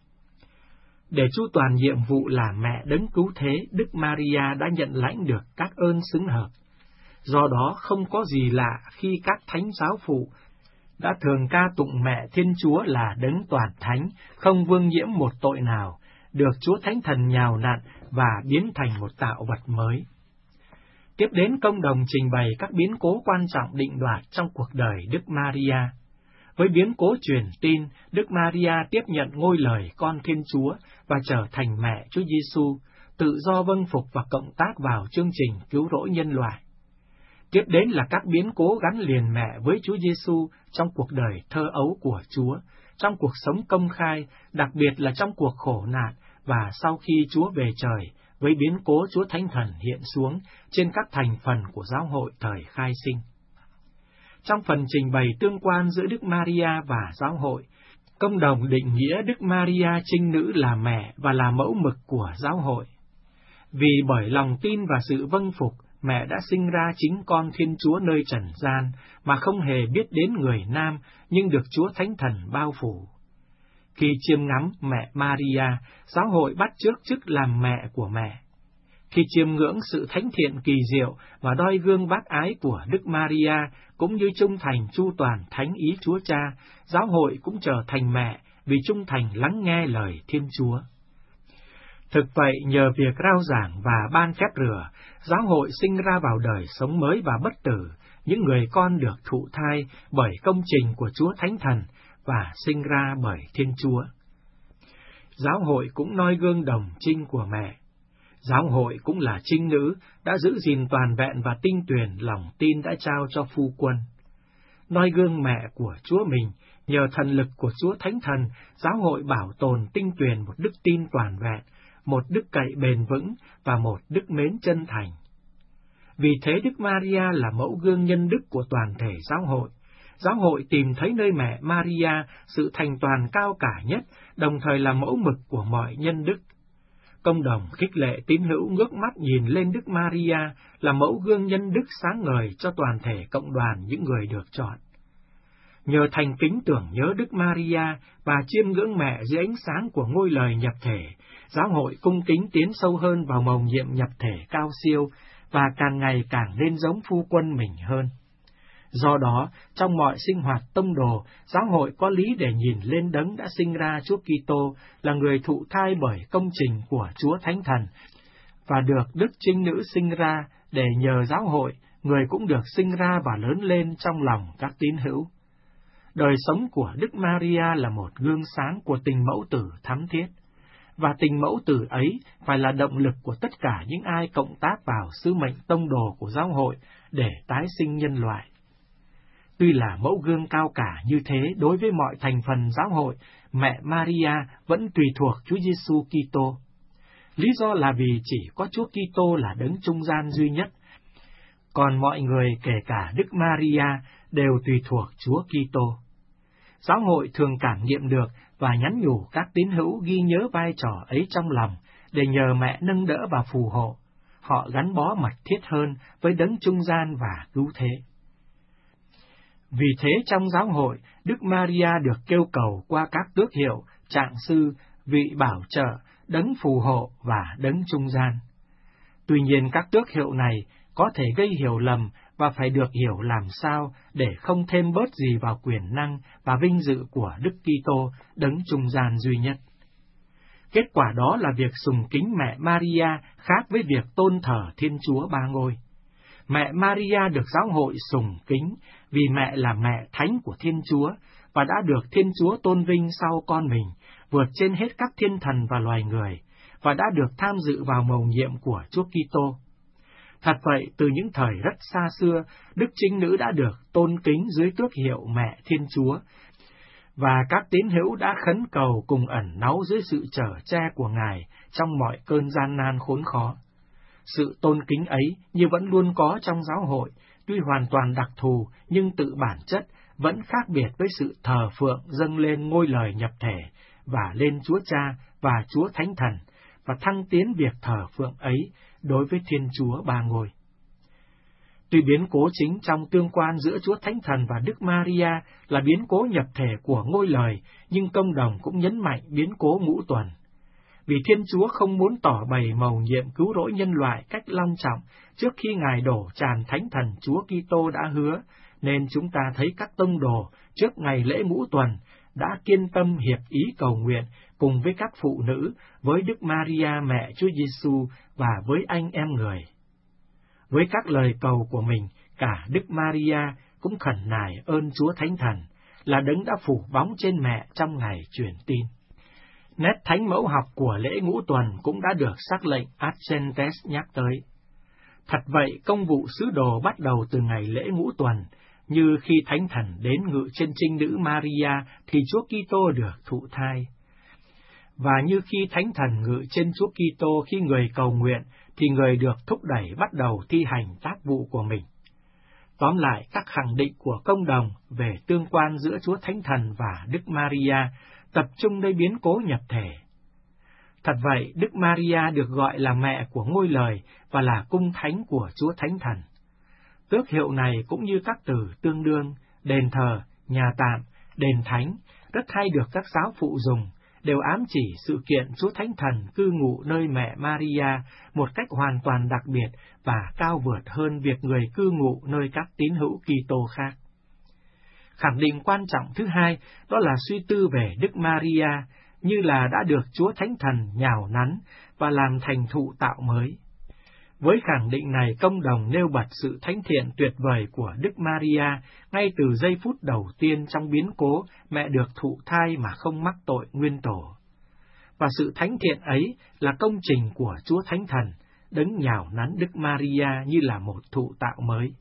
Để chu toàn nhiệm vụ làm mẹ đấng cứu thế, Đức Maria đã nhận lãnh được các ơn xứng hợp. Do đó không có gì lạ khi các thánh giáo phụ đã thường ca tụng mẹ Thiên Chúa là đấng toàn thánh, không vương nhiễm một tội nào, được Chúa Thánh Thần nhào nặn và biến thành một tạo vật mới. Tiếp đến, công đồng trình bày các biến cố quan trọng định đoạt trong cuộc đời Đức Maria. Với biến cố truyền tin, Đức Maria tiếp nhận ngôi lời con Thiên Chúa và trở thành mẹ Chúa Giêsu, tự do vâng phục và cộng tác vào chương trình cứu rỗi nhân loại. Tiếp đến là các biến cố gắn liền mẹ với Chúa Giêsu trong cuộc đời thơ ấu của Chúa, trong cuộc sống công khai, đặc biệt là trong cuộc khổ nạn và sau khi Chúa về trời, với biến cố Chúa Thánh Thần hiện xuống trên các thành phần của giáo hội thời khai sinh. Trong phần trình bày tương quan giữa Đức Maria và giáo hội, công đồng định nghĩa Đức Maria Trinh Nữ là mẹ và là mẫu mực của giáo hội. Vì bởi lòng tin và sự vâng phục, mẹ đã sinh ra chính con Thiên Chúa nơi trần gian, mà không hề biết đến người nam, nhưng được Chúa Thánh Thần bao phủ. Khi chiêm ngắm mẹ Maria, giáo hội bắt chước chức làm mẹ của mẹ. Khi chiêm ngưỡng sự thánh thiện kỳ diệu và đoi gương bác ái của Đức Maria, cũng như trung thành chu toàn thánh ý Chúa Cha, giáo hội cũng trở thành mẹ vì trung thành lắng nghe lời Thiên Chúa. Thực vậy, nhờ việc rao giảng và ban phép rửa, giáo hội sinh ra vào đời sống mới và bất tử, những người con được thụ thai bởi công trình của Chúa Thánh Thần và sinh ra bởi Thiên Chúa. Giáo hội cũng noi gương đồng trinh của mẹ. Giáo hội cũng là trinh nữ, đã giữ gìn toàn vẹn và tinh tuyền lòng tin đã trao cho phu quân. Noi gương mẹ của Chúa mình, nhờ thần lực của Chúa Thánh Thần, giáo hội bảo tồn tinh tuyền một đức tin toàn vẹn, một đức cậy bền vững và một đức mến chân thành. Vì thế Đức Maria là mẫu gương nhân đức của toàn thể giáo hội. Giáo hội tìm thấy nơi mẹ Maria sự thành toàn cao cả nhất, đồng thời là mẫu mực của mọi nhân đức. Công đồng khích lệ tín hữu ngước mắt nhìn lên Đức Maria là mẫu gương nhân đức sáng ngời cho toàn thể cộng đoàn những người được chọn. Nhờ thành kính tưởng nhớ Đức Maria và chiêm ngưỡng mẹ dưới ánh sáng của ngôi lời nhập thể, giáo hội cung kính tiến sâu hơn vào mầu nhiệm nhập thể cao siêu và càng ngày càng nên giống phu quân mình hơn. Do đó, trong mọi sinh hoạt tông đồ, giáo hội có lý để nhìn lên đấng đã sinh ra Chúa Kitô là người thụ thai bởi công trình của Chúa Thánh Thần, và được Đức Trinh Nữ sinh ra để nhờ giáo hội, người cũng được sinh ra và lớn lên trong lòng các tín hữu. Đời sống của Đức Maria là một gương sáng của tình mẫu tử thắm thiết, và tình mẫu tử ấy phải là động lực của tất cả những ai cộng tác vào sứ mệnh tông đồ của giáo hội để tái sinh nhân loại. Tuy là mẫu gương cao cả như thế đối với mọi thành phần giáo hội, mẹ Maria vẫn tùy thuộc Chúa Giêsu Kitô. Lý do là vì chỉ có Chúa Kitô là đấng trung gian duy nhất, còn mọi người kể cả Đức Maria đều tùy thuộc Chúa Kitô. Giáo hội thường cảm nghiệm được và nhắn nhủ các tín hữu ghi nhớ vai trò ấy trong lòng để nhờ mẹ nâng đỡ và phù hộ. Họ gắn bó mật thiết hơn với đấng trung gian và cứu thế. Vì thế trong giáo hội, Đức Maria được kêu cầu qua các tước hiệu, trạng sư, vị bảo trợ, đấng phù hộ và đấng trung gian. Tuy nhiên các tước hiệu này có thể gây hiểu lầm và phải được hiểu làm sao để không thêm bớt gì vào quyền năng và vinh dự của Đức Kitô, đấng trung gian duy nhất. Kết quả đó là việc sùng kính mẹ Maria khác với việc tôn thờ Thiên Chúa Ba Ngôi. Mẹ Maria được giáo hội sùng kính vì mẹ là mẹ thánh của Thiên Chúa và đã được Thiên Chúa tôn vinh sau con mình, vượt trên hết các thiên thần và loài người, và đã được tham dự vào mầu nhiệm của Chúa Kitô. Thật vậy, từ những thời rất xa xưa, Đức Trinh Nữ đã được tôn kính dưới tước hiệu Mẹ Thiên Chúa, và các tín hữu đã khấn cầu cùng ẩn náu dưới sự chở che của Ngài trong mọi cơn gian nan khốn khó. Sự tôn kính ấy như vẫn luôn có trong giáo hội, tuy hoàn toàn đặc thù nhưng tự bản chất vẫn khác biệt với sự thờ phượng dâng lên ngôi lời nhập thể và lên Chúa Cha và Chúa Thánh Thần, và thăng tiến việc thờ phượng ấy đối với Thiên Chúa Ba Ngôi. Tuy biến cố chính trong tương quan giữa Chúa Thánh Thần và Đức Maria là biến cố nhập thể của ngôi lời, nhưng công đồng cũng nhấn mạnh biến cố ngũ tuần. Vì Thiên Chúa không muốn tỏ bày mầu nhiệm cứu rỗi nhân loại cách long trọng trước khi Ngài đổ tràn Thánh Thần Chúa Kitô đã hứa, nên chúng ta thấy các tông đồ trước ngày lễ ngũ tuần đã kiên tâm hiệp ý cầu nguyện cùng với các phụ nữ, với Đức Maria mẹ Chúa Giêsu và với anh em người. Với các lời cầu của mình, cả Đức Maria cũng khẩn nài ơn Chúa Thánh Thần, là đấng đã phủ bóng trên mẹ trong ngày truyền tin. Nét thánh mẫu học của lễ ngũ tuần cũng đã được sắc lệnh Ad Gentes nhắc tới. Thật vậy, công vụ sứ đồ bắt đầu từ ngày lễ ngũ tuần, như khi Thánh Thần đến ngự trên Trinh Nữ Maria thì Chúa Kitô được thụ thai. Và như khi Thánh Thần ngự trên Chúa Kitô khi người cầu nguyện thì người được thúc đẩy bắt đầu thi hành tác vụ của mình. Tóm lại, các khẳng định của công đồng về tương quan giữa Chúa Thánh Thần và Đức Maria tập trung nơi biến cố nhập thể. Thật vậy, Đức Maria được gọi là mẹ của ngôi lời và là cung thánh của Chúa Thánh Thần. Tước hiệu này cũng như các từ tương đương, đền thờ, nhà tạm, đền thánh, rất hay được các giáo phụ dùng, đều ám chỉ sự kiện Chúa Thánh Thần cư ngụ nơi mẹ Maria một cách hoàn toàn đặc biệt và cao vượt hơn việc người cư ngụ nơi các tín hữu Kitô khác. Khẳng định quan trọng thứ hai đó là suy tư về Đức Maria như là đã được Chúa Thánh Thần nhào nắn và làm thành thụ tạo mới. Với khẳng định này, công đồng nêu bật sự thánh thiện tuyệt vời của Đức Maria ngay từ giây phút đầu tiên trong biến cố mẹ được thụ thai mà không mắc tội nguyên tổ. Và sự thánh thiện ấy là công trình của Chúa Thánh Thần, đấng nhào nắn Đức Maria như là một thụ tạo mới.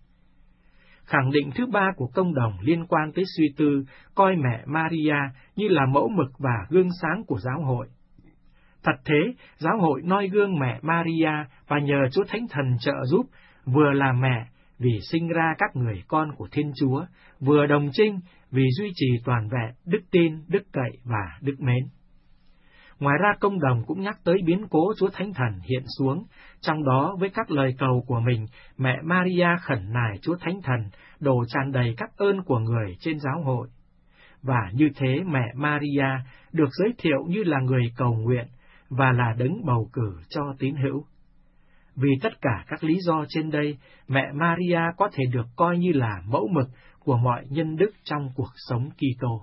Khẳng định thứ ba của công đồng liên quan tới suy tư coi mẹ Maria như là mẫu mực và gương sáng của giáo hội. Thật thế, giáo hội noi gương mẹ Maria và nhờ Chúa Thánh Thần trợ giúp, vừa là mẹ vì sinh ra các người con của Thiên Chúa, vừa đồng trinh vì duy trì toàn vẹn đức tin, đức cậy và đức mến. Ngoài ra, công đồng cũng nhắc tới biến cố Chúa Thánh Thần hiện xuống, trong đó với các lời cầu của mình, mẹ Maria khẩn nài Chúa Thánh Thần đổ tràn đầy các ơn của người trên giáo hội. Và như thế mẹ Maria được giới thiệu như là người cầu nguyện và là đấng bầu cử cho tín hữu. Vì tất cả các lý do trên đây, mẹ Maria có thể được coi như là mẫu mực của mọi nhân đức trong cuộc sống Kitô.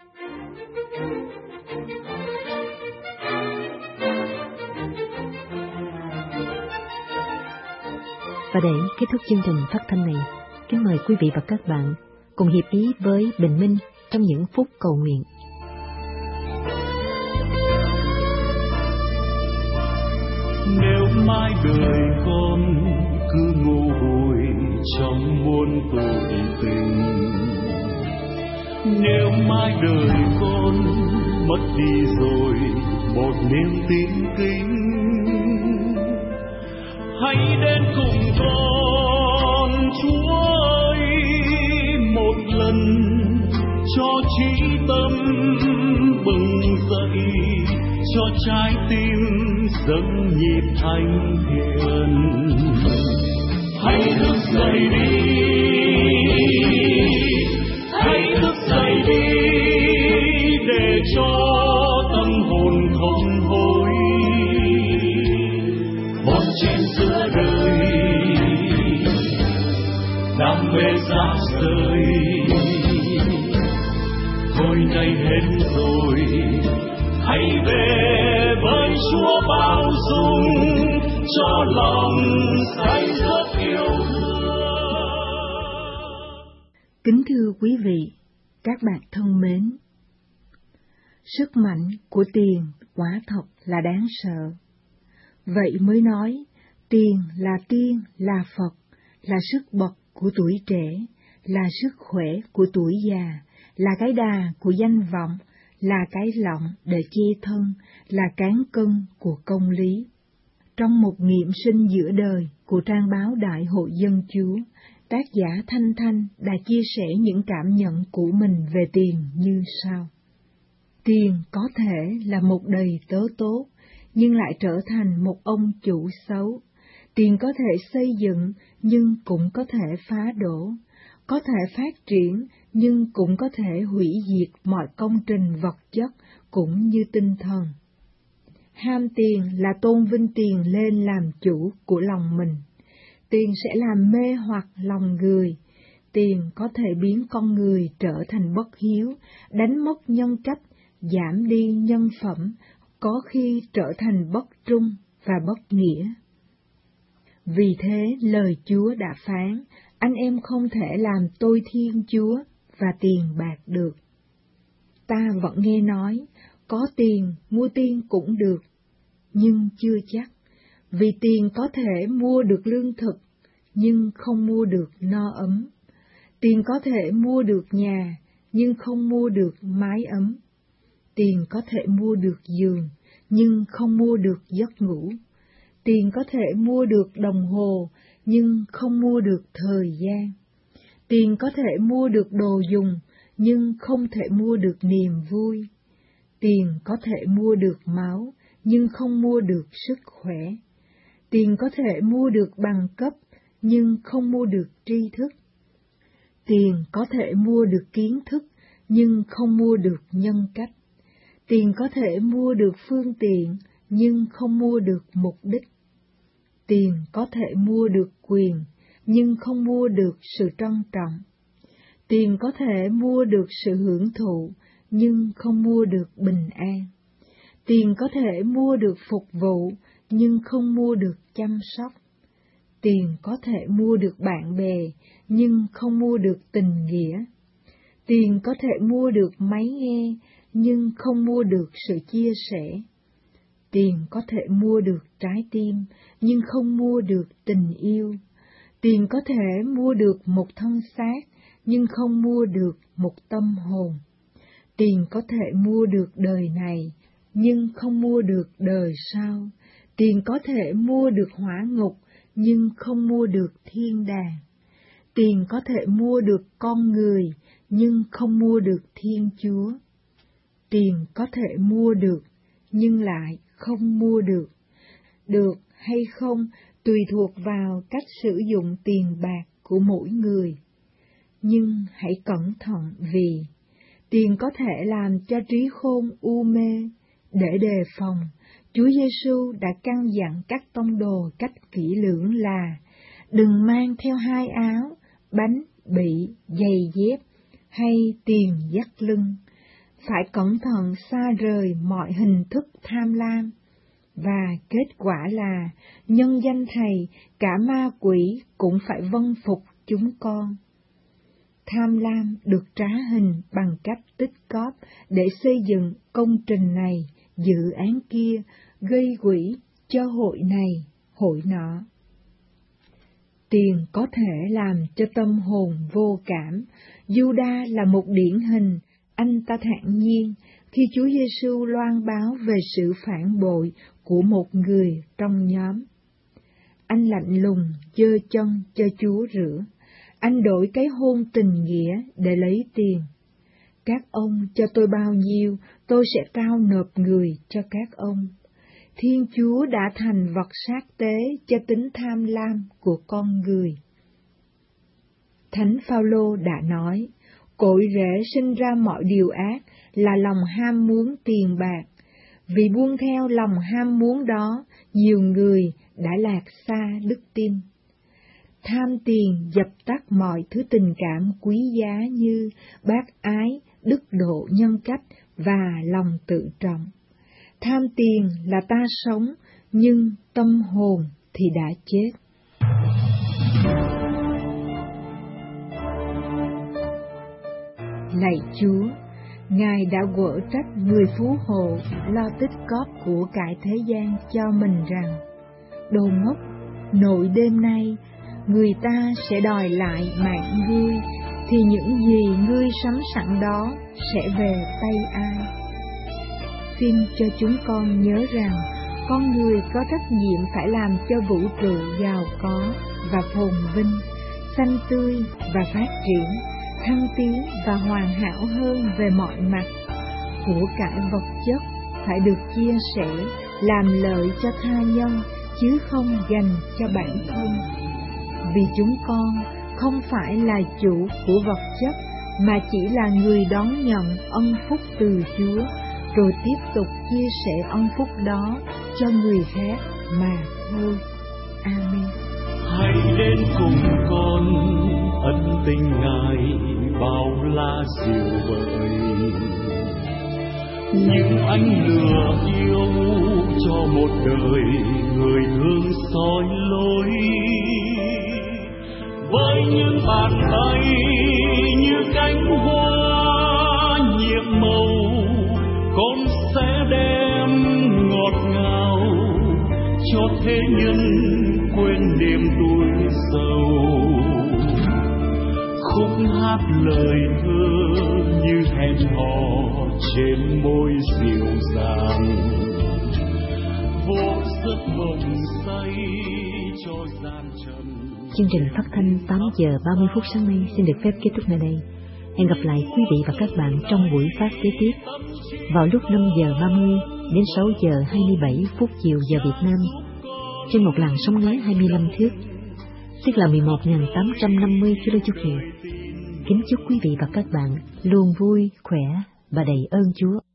Và để kết thúc chương trình phát thanh này, kính mời quý vị và các bạn cùng hiệp ý với Bình Minh trong những phút cầu nguyện.
Nếu mãi đời con cứ ngu hùi trong muôn tội tình, nếu mãi đời con mất đi rồi một niềm tin kính, hãy đến cùng con Chúa ơi một lần cho trí tâm bừng dậy, cho trái tim dâng nhịp thanh thiện. Hãy thức dậy đi, hãy thức dậy đi để cho tâm hồn không hối. Một trên giữa đời đam mê rã rời, thôi nay hết rồi, hãy về với Chúa bao dung, cho lòng say rất yêu thương.
Kính thưa quý vị, các bạn thân mến, sức mạnh của tiền quả thật là đáng sợ. Vậy mới nói, tiền là tiên, là Phật, là sức bật của tuổi trẻ, là sức khỏe của tuổi già, là cái đà của danh vọng, là cái lọng để che thân, là cán cân của công lý. Trong một nghiệm sinh giữa đời của trang báo Đại hội Dân Chúa, tác giả Thanh Thanh đã chia sẻ những cảm nhận của mình về tiền như sau. Tiền có thể là một đầy tớ tốt, nhưng lại trở thành một ông chủ xấu. Tiền có thể xây dựng, nhưng cũng có thể phá đổ, có thể phát triển, nhưng cũng có thể hủy diệt mọi công trình vật chất cũng như tinh thần. Ham tiền là tôn vinh tiền lên làm chủ của lòng mình. Tiền sẽ làm mê hoặc lòng người. Tiền có thể biến con người trở thành bất hiếu, đánh mất nhân cách, giảm đi nhân phẩm, có khi trở thành bất trung và bất nghĩa. Vì thế lời Chúa đã phán, anh em không thể làm tôi Thiên Chúa và tiền bạc được. Ta vẫn nghe nói, có tiền mua tiên cũng được, nhưng chưa chắc, vì tiền có thể mua được lương thực, nhưng không mua được no ấm. Tiền có thể mua được nhà, nhưng không mua được mái ấm. Tiền có thể mua được giường, nhưng không mua được giấc ngủ. Tiền có thể mua được đồng hồ, nhưng không mua được thời gian. Tiền có thể mua được đồ dùng, nhưng không thể mua được niềm vui. Tiền có thể mua được máu, nhưng không mua được sức khỏe. Tiền có thể mua được bằng cấp, nhưng không mua được tri thức. Tiền có thể mua được kiến thức, nhưng không mua được nhân cách. Tiền có thể mua được phương tiện, nhưng không mua được mục đích. Tiền có thể mua được quyền, nhưng không mua được sự trân trọng. Tiền có thể mua được sự hưởng thụ, nhưng không mua được bình an. Tiền có thể mua được phục vụ, nhưng không mua được chăm sóc. Tiền có thể mua được bạn bè, nhưng không mua được tình nghĩa. Tiền có thể mua được máy nghe, nhưng không mua được sự chia sẻ. Tiền có thể mua được trái tim, nhưng không mua được tình yêu. Tiền có thể mua được một thân xác, nhưng không mua được một tâm hồn. Tiền có thể mua được đời này, nhưng không mua được đời sau. Tiền có thể mua được hỏa ngục, nhưng không mua được thiên đàng. Tiền có thể mua được con người, nhưng không mua được Thiên Chúa. Tiền có thể mua được, nhưng lại không mua được. Được hay không tùy thuộc vào cách sử dụng tiền bạc của mỗi người. Nhưng hãy cẩn thận vì tiền có thể làm cho trí khôn u mê. Để đề phòng, Chúa Giêsu đã căn dặn các tông đồ cách kỹ lưỡng là đừng mang theo hai áo, bánh, bị, giày dép hay tiền dắt lưng. Phải cẩn thận xa rời mọi hình thức tham lam. Và kết quả là nhân danh Thầy, cả ma quỷ cũng phải vâng phục chúng con. Tham lam được trá hình bằng cách tích cóp để xây dựng công trình này, dự án kia, gây quỹ cho hội này, hội nọ. Tiền có thể làm cho tâm hồn vô cảm. Giuđa là một điển hình. Anh ta thản nhiên khi Chúa Giêsu loan báo về sự phản bội của một người trong nhóm. Anh lạnh lùng giơ chân cho Chúa rửa. Anh đổi cái hôn tình nghĩa để lấy tiền. Các ông cho tôi bao nhiêu, tôi sẽ trao nộp người cho các ông. Thiên Chúa đã thành vật sát tế cho tính tham lam của con người. Thánh Phao-lô đã nói, cội rễ sinh ra mọi điều ác là lòng ham muốn tiền bạc. Vì buông theo lòng ham muốn đó, nhiều người đã lạc xa đức tin. Tham tiền dập tắt mọi thứ tình cảm quý giá như bác ái, đức độ nhân cách và lòng tự trọng. Tham tiền là ta sống, nhưng tâm hồn thì đã chết. Lạy Chúa, Ngài đã quở trách người phú hộ lo tích cóp của cải thế gian cho mình rằng: đồ ngốc, nội đêm nay người ta sẽ đòi lại mạng ngươi, thì những gì ngươi sắm sẵn đó sẽ về tay ai? Xin cho chúng con nhớ rằng con người có trách nhiệm phải làm cho vũ trụ giàu có và phồn vinh, xanh tươi và phát triển, thăng tiến và hoàn hảo hơn về mọi mặt. Của cải vật chất phải được chia sẻ, làm lợi cho tha nhân, chứ không dành cho bản thân. Vì chúng con không phải là chủ của vật chất, mà chỉ là người đón nhận ân phúc từ Chúa, rồi tiếp tục chia sẻ ân phúc đó cho người khác mà thôi. Amen.
Hãy đến cùng con, ân tình Ngài bao la diệu vời, những ánh lửa yêu cho một đời người thương soi lối. Với những bàn tay như cánh hoa nhiệm màu, con sẽ đem ngọt ngào cho thế nhân quên niềm tuổi sầu. Khúc hát lời thơ như hẹn hò trên môi dịu dàng, vô giấc mộng say cho gian trần.
Chương trình phát thanh tám giờ ba mươi phút sáng nay xin được phép kết thúc nơi đây. Hẹn gặp lại quý vị và các bạn trong buổi phát kế tiếp vào lúc năm giờ ba mươi đến sáu giờ hai mươi bảy phút chiều giờ Việt Nam trên một làn sóng ngắn hai mươi lăm thước, tức là mười một nghìn tám trăm năm mươi ki lô chu kỳ. Kính chúc quý vị và các bạn luôn vui, khỏe và đầy ơn Chúa.